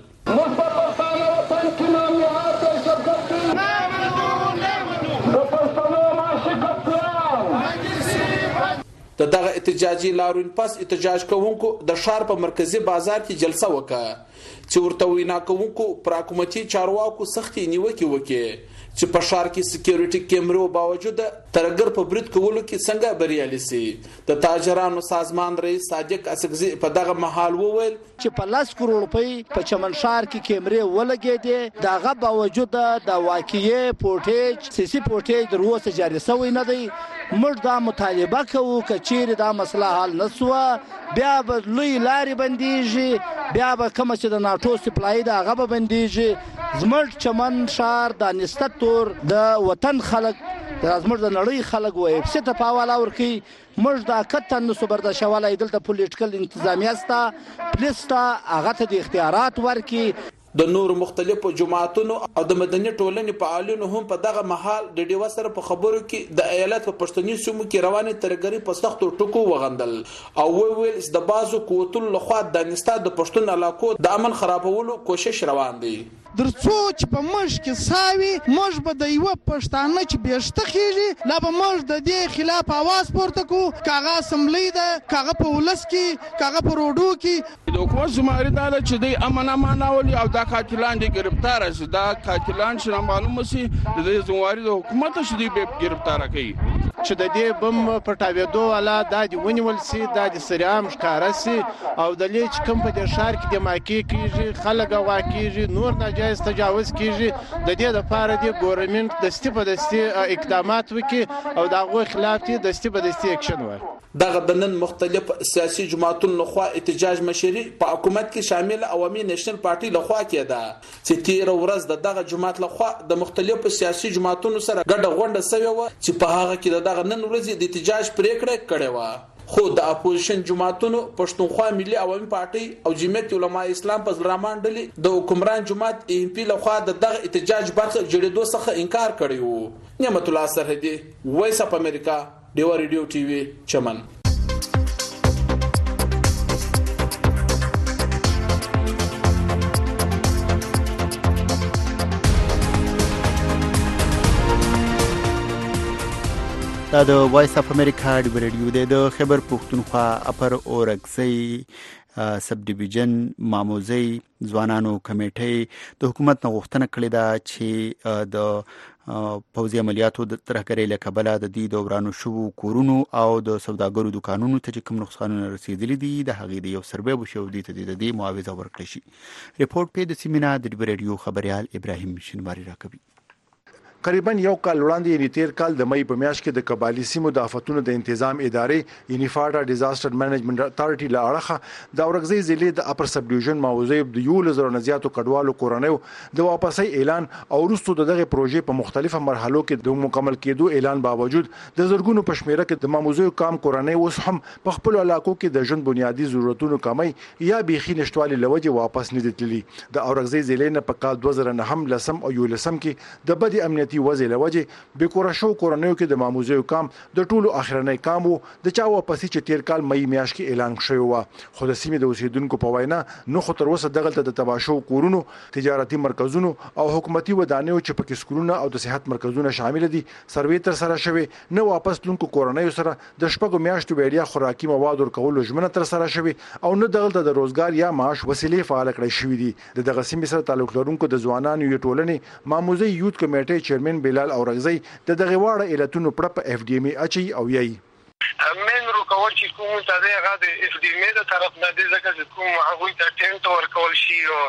د دغه احتجاجي لاروین پس احتجاج کوونکو د ښار په مرکزی بازار کې جلسه وکړه چې ورته وینا کوونکو پر حکومتي چارواکو سختي نیوکه وکړي چې په ښار کې سکیورټي کیمرو باوجود ترګر په برید کولو کې څنګه بریالي سي. د تاجرانو سازمان رئیس صادق اسقزي په دغه محل وویل چې په لاس کروڑ روپۍ په چمن ښار کې کیمرې ولګېدې، دغه باوجود د واقعي فوټیج سیسي فوټیج تر اوسه جاري شوی نه دی. موږ دا مطالبه کوو که چیرې دا مسله حل نه سوه بیا به لوی لارې بندیږي، بیا به کومه چې د ناټو سپلای ده هغه به بندیږي. زموږ چمن ښار د نسبت تور د وطن خلک د زموږ د نړۍ خلک و اف سی ته په حواله ورکوي. موږ دا کتن نسو برداشتولی دلته پولیټیکل انتظامیه سته پولیس ته هغه ته د اختیارات ورکړي. د نور مختلفو جماعتونو او د مدني ټولنې فعالینو هم په دغه محل د ډیوه سره په خبرو کې د ایالت په پښتني سیمو کې روانې ترګري په سختو ټکو وغندل او ویل د بازو قوتونو لخوا د افغانستان د پښتون علاقو د امن خرابولو کوشش روان دی. درڅو چې په موږ کې ساوي موږ به د یو پښتانه چې بیشته خېږي لا به موږ د دې خلاف आवाज پورته کو کاغه اسمبلی ده کاغه په ولس کې کاغه په روډو کې د حکومت زماري دا چې د امن امان اولي او د قاتلان دي گرفتار شي دا قاتلان شنه معلومه سي د زمواري د حکومت شدي به گرفتار کړي چې د دې بم پټاوېدو والا د دې ونیول سي د سریام ښکارا سي او د لیچ کم په د شهر کې د ماکي کیږي خلک واکیږي نور ناجایز تجاوز کیږي. د دې لپاره د ګورنمنت دستي په دستي اقدامات وکړي او د هغه خلاف دي دستي په دستي اکشن وکړي. دغه د نن مختلف سیاسي جماعتونو لخوا احتجاج مشري په حکومت کې شامل عوامي نېشنل پارټي لخوا کېده چې تیر ورځ د دغه جماعت لخوا د مختلفو سیاسي جماعتونو سره ګډه غونډه شوې و چې په هغه کې د دغه نن ورځ د احتجاج پریکړه کړې و. خو د اپوزیشن جماعتونو پښتونخوا ملي عوامي پارټي او جمعیت علماء اسلام په ځلرامان ډلې د حکمران جماعت ام پی لخوا د دغه احتجاج برخه جوړېدو څخه انکار کړی و. نعمت الله سرحدي وایس اف امریکا ډیوا ریډیو ټي وي چمن. دا د وایس اف امریکا ډیوا ریډیو د خیبر پښتونخوا اپر اورکزی سب ډیویژن ماموزي ځوانانو کمیټې د حکومت نه غوښتنه کړې ده چې د پوځي عملیاتو د ترهګرۍ له کبله د دې د ورانو شوو کورونو او د سوداګرو دکانونو ته چې کوم نقصانونه رسیدلي دي د هغې د یو سروې وشي او دې ته د دې معاوضه ورکړل شي. ریپورټ په د سیمینار د ډیوا ریډیو خبريال ابراهیم شینواری راکوي. قریبا یو کال وړاندې یعنی تیر کال د مې په میاشت کې د قبایلی سیمو د آفتونو د تنظیم ادارې یونیفاډا ډیزاستر مینجمنت اتارټي له اړخه د اورګزی ضلع د اپر سب ډیویژن ماوزي د یو لزر نزياتو کډوالو کورنیو د واپسي اعلان او وروسته دغه پروژې په مختلفو مرحلو کې د مکمل کېدو اعلان باوجود د زرګونو پښمیره کې د ماموزي کام کورنۍ اوس هم په خپل علاقو کې د ژوند بنیادی ضرورتونو کمی یا بيخي نشټوالي لوجه واپس نه دي. د اورګزی ضلع نه په کال دوه زره نه هم لسم او یو لسم کې د بدی امنیتي وضع لوجه به کورشو کورنیو کې د ماموزي کام د ټولو اخرنۍ کامو د چا واپسي چې تیر کال مې میاشت کې اعلان شوی و. خو د سیمې د اوسیدونکو په وینا نو خو تر اوسه دغه د تباشو کورونو تجارتي مرکزونو او حکومتي ودانیو چې پکې سکولونه او د صحت مرکزونه شامل دي سروې تر سره شوی نه واپس لونکو کورنیو سره د شپږو میاشتو ویډیا خوراکي مواد ورکول ژمنه تر سره شوی او نه دغه د روزګار یا معاش وسیلې فعال کړی شوی دي. د دغه سیمې سره تعلق لرونکو د ځوانانو یو ټولنې ماموزي یوت کمیټې چیرمن بلال اورګزی د دغه واړه علتونو پر په اف ډی ام اچي او یي من رکول چې کوم ته دغه د اف ډی ام د طرف نه د ځکه چې کوم هغه ته ټینټ ورکول شي او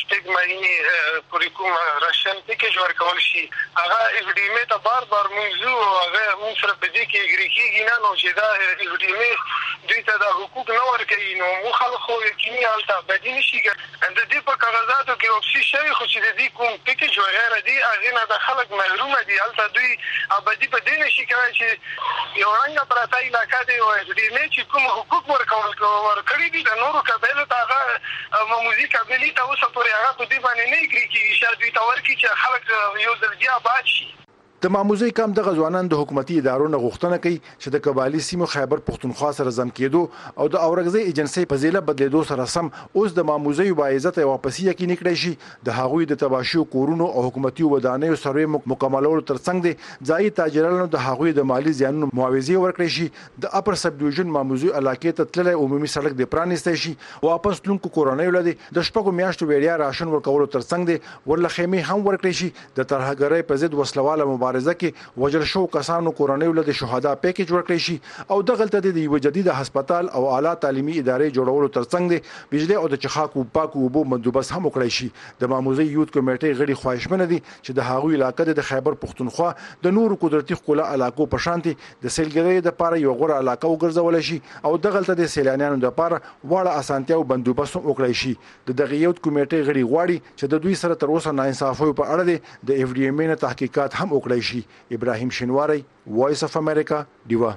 یک مهینې پورې کوم راشن پیکیج ورکول شي هغه اف ډي ام ته بار بار موضوع هغه موږ سره په دې کې اګری کېږي نه نو چې دا اف ډي ام دوی ته دا حقوق نه ورکوي نو موږ خلک خو یقیني هلته بدي نه شي د دې په کاغذاتو کې واپسي شوي خو چې د دې کوم پیکیج وغیره دي هغې نه د خلک محرومه دي هلته دوی ابدي په دې نه شي کولی چې یو رنګه پراته علاقه دی او اف ډي ام چې کوم حقوق ورکول ورکړي دي د نورو قبایلو ته هغه معموزي قبیلې ته اوسه پورې هغه په دې باندې نه اګري کېږي شاید دوی ته ورکړي چې خلک یو ځل بیا آباد شي. د ماموزي کم د غزوانان د حکومتي ادارو نه غوښتنه کوي چې د قبایلی سیمو خیبر پښتونخوا سره ضم کېدو او د اورګزۍ ایجنسی په ځای بدلیدو سره سم اوس د ماموزي باعزت واپسی یقیني کړی شي د هغوی د تباشیو کورونو او حکومتي ودانیو سروې مکملولو ترڅنګ د ځای تاجرانو د هغوی د مالی زیانونو معاوضه ورکړي شي د اپر سب ډیویژن ماموزي علاقې ته تللی عمومي سړک د پرانیستی شي واپس تلونکو کورنۍ ولدي د شپږو میاشتو ویډیا راشن ورکولو ترڅنګ د ورله خیمه هم ورکړي شي د ترهګرۍ په ضد وسلواله مبارزه کې وجل شو کسانو کورنۍ ولر شهدا پیکیج ورکړي شي او د غلطه د یو جدید هسپتال او اعلی تعلیمي ادارې جوړولو ترڅنګ د بجلی او د چخاکو پاکو وبو بندوبست هم وکړي شي. د ماموزي یوت کمیټې غړي خواهشمن دي چې د هغوی علاقې د خیبر پښتونخوا د نورو قدرتي خلا علاقو په شانتي د سیلګرۍ د لپاره یو غوړه علاقه وګرځول شي او د غلطه د سیلانیانو لپاره واړه اسانتیا او بندوبست وکړي شي. د دغه یوت کمیټې غړي غواړي چې د دوی سره تر اوسه ناانصافي په اړه د اف ډي ام نه تحقیقات هم وکړي شي. ابراهیم شینواری وایس اف امریکا دیوا.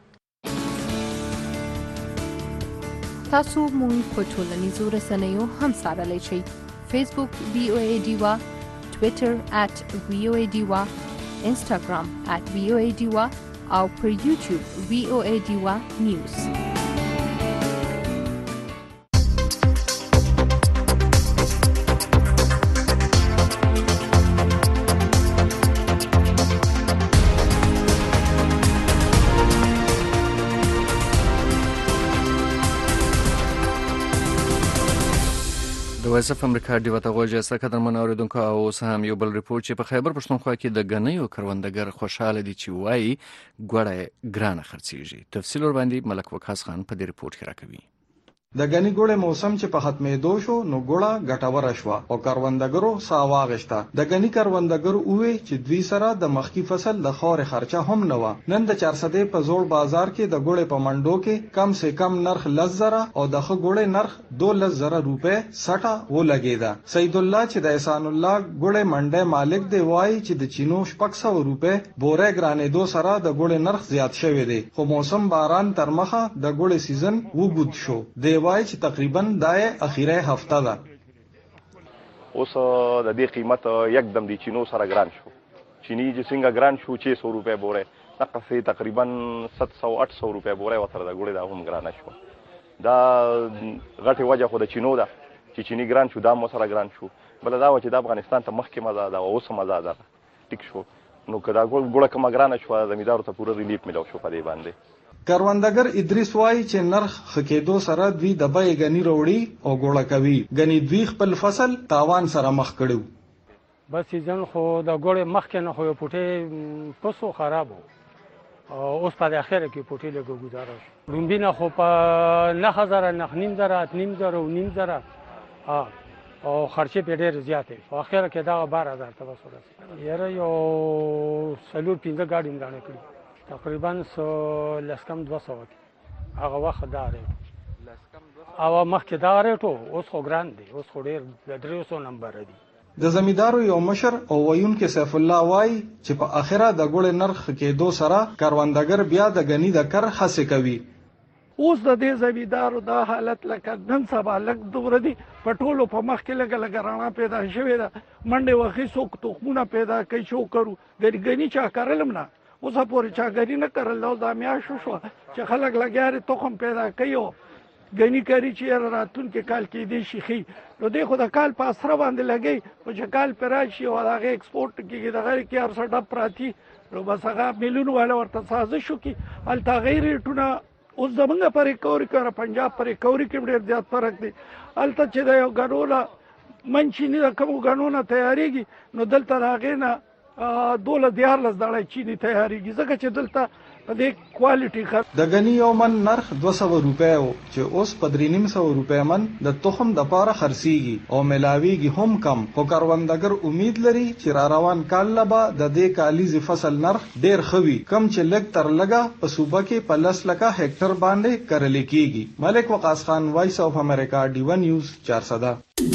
تاسو مونږ په ټولنیزو رسنیو هم څارلی شئ. فیسبوک وی او ای دیوا، ټویټر ات وی او ای دیوا، انسټاګرام ات وی او ای دیوا او پر یوټیوب وی او ای دیوا نیوز. وایس اف امریکا دی وته غوږی سره قدرمن اوریدونکو او اوس هم یو بل ریپورت چې په خیبر پښتونخوا کې د غنیو کروندګر خوشاله دي چې وایي ګوړه ګرانه خرڅیږي. تفصیل ور باندې ملک وکاس خان په دې ریپورت کې راکوي. د غنی ګوړې موسم چې په ختمېدو شو نو ګوړه ګټوره شوه او کروندګرو ساه واغشته. د غنی کروندګرو وې چې دوی سره د مخکې فصل د خور خرچه هم نه و. نن د چار سده په زوړ بازار کې د ګوړې په منډو کې کم سے کم نرخ لس زره او د خ ګوړې نرخ دولس زره روپے سټه و لګیدا. سید الله چې د احسان الله ګوړې منډه مالک دی وایي چې د چینو شپږ سوه روپے بوره ګرانې دو سره د ګوړې نرخ زیات شوی دی خو موسم باران تر مخه د ګوړې سیزن وګود شو. دی وای چې تقریبا دای اخیره هفته ده. اوس د دې قیمت یکدم دی چینو سره ګران شو. چینی چې څنګه ګران شو چھ سو روپے بوره تقریبا تقریبا سات سو آټ سو روپے بوره وتر د ګوړې دا هم ګران شو. دا غټه وجه خو د چینو ده چې چینی ګران شو دا مو سره ګران شو. بل دا و چې د افغانستان ته مخکې مزه ده او اوس مزه ده ټیک شو نو کدا ګوړه کومه ګران شو زمیدارو ته پوره ریلیف ملو شو په دې باندې. کروندګر ادریس وای چې نرخ خکېدو سره دوی د بیې غنی وروړي او ګوړه کوي. غنی دوی خپل فصل تاوان سره مخ کړو. بس سیزن خو د ګوړې مخکې نه خو یو پټې پسو خراب او اوس په اخر کې پټې له گزاره شو. رومبینه خو په نه هزار نه نیم زره نیم زره او نیم زره او خرچه په ډېر زیاتې په اخر کې دا بار هزار ته وسوله. یاره یو سلور پنځه گاډي مګانې کړی تقریبا سو لسکم دو سو هغه وخت دا ریټ او مخکې دا ریټو اوس خو ګران دی اوس خو ډېر د درې سو نمبر دی. د زمیدارو یو مشر او ویونکو سیف الله وای چې په اخره د ګوړې نرخ کېدو سره کروندګر بیا د غنی د کر هڅه کوي. اوس د دې زمیدارو دا حالت لکه نن سبا لک دوره دي په ټولو په مخ کې لګ لګ رڼا پیدا شوې ده. منډه وخی څوک تخمونه پیدا کوي شو کرو د غنی چا کارلم نه اوس پورې چا غنی نه کړل نو دا میا شو شو چې خلک لګیاري تخم پیدا کوي غنی کاری چې راتون کې کال کې دي شيخي نو د خو د کال په اسره باندې لګي او چې کال پر راشي او هغه ایکسپورت کېږي د غیر کې ارسه ډب پراتی نو بس هغه میلیون والا ورته سازش شو کې ال تغیر ټونه اوس زمونږ پر ریکوري کړه پنجاب پر ریکوري کې ډېر زیات فرق دی. الته چې د یو غنوله منچینی د کوم غنونه تیاریږي نو دلته راغې نه دوله دیارلس دړی چینی تیاریږي ځکه چې دلته په دې کوالټي خر د غنی یو من نرخ دوه سوه روپۍ و چې اوس په درې نیم سوه روپۍ من د تخم د پاره خرڅيږي او ملاويږي هم کم خو کروندګر امید لري چې را روان کال لبا د دې کالیزي فصل نرخ ډیر خوي کم چې لګ تر لګا په صوبه کې په لس لکه هکټر باندې کرل کېږي. ملک وقاص خان، وایس اف امریکا، ډی ون نیوز، چارسده.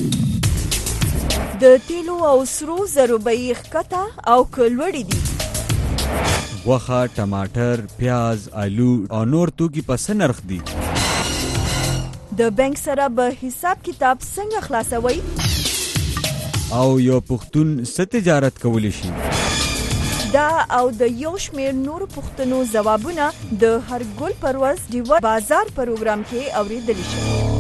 د تیلو او سرو زرو بیې ښکته او کلوړې دي. غوښه، ټماټر، پیاز، آلو او نور توکي په څه نرخ دي؟ د بانک سره به حساب کتاب څنګه خلاصوي؟ او یو پښتون څه تجارت کولی شي؟ دا او د یو شمېر نورو پوښتنو ځوابونه د هر ګل پر ورځ ډیوه بازار پروګرام کې اورېدلی شي.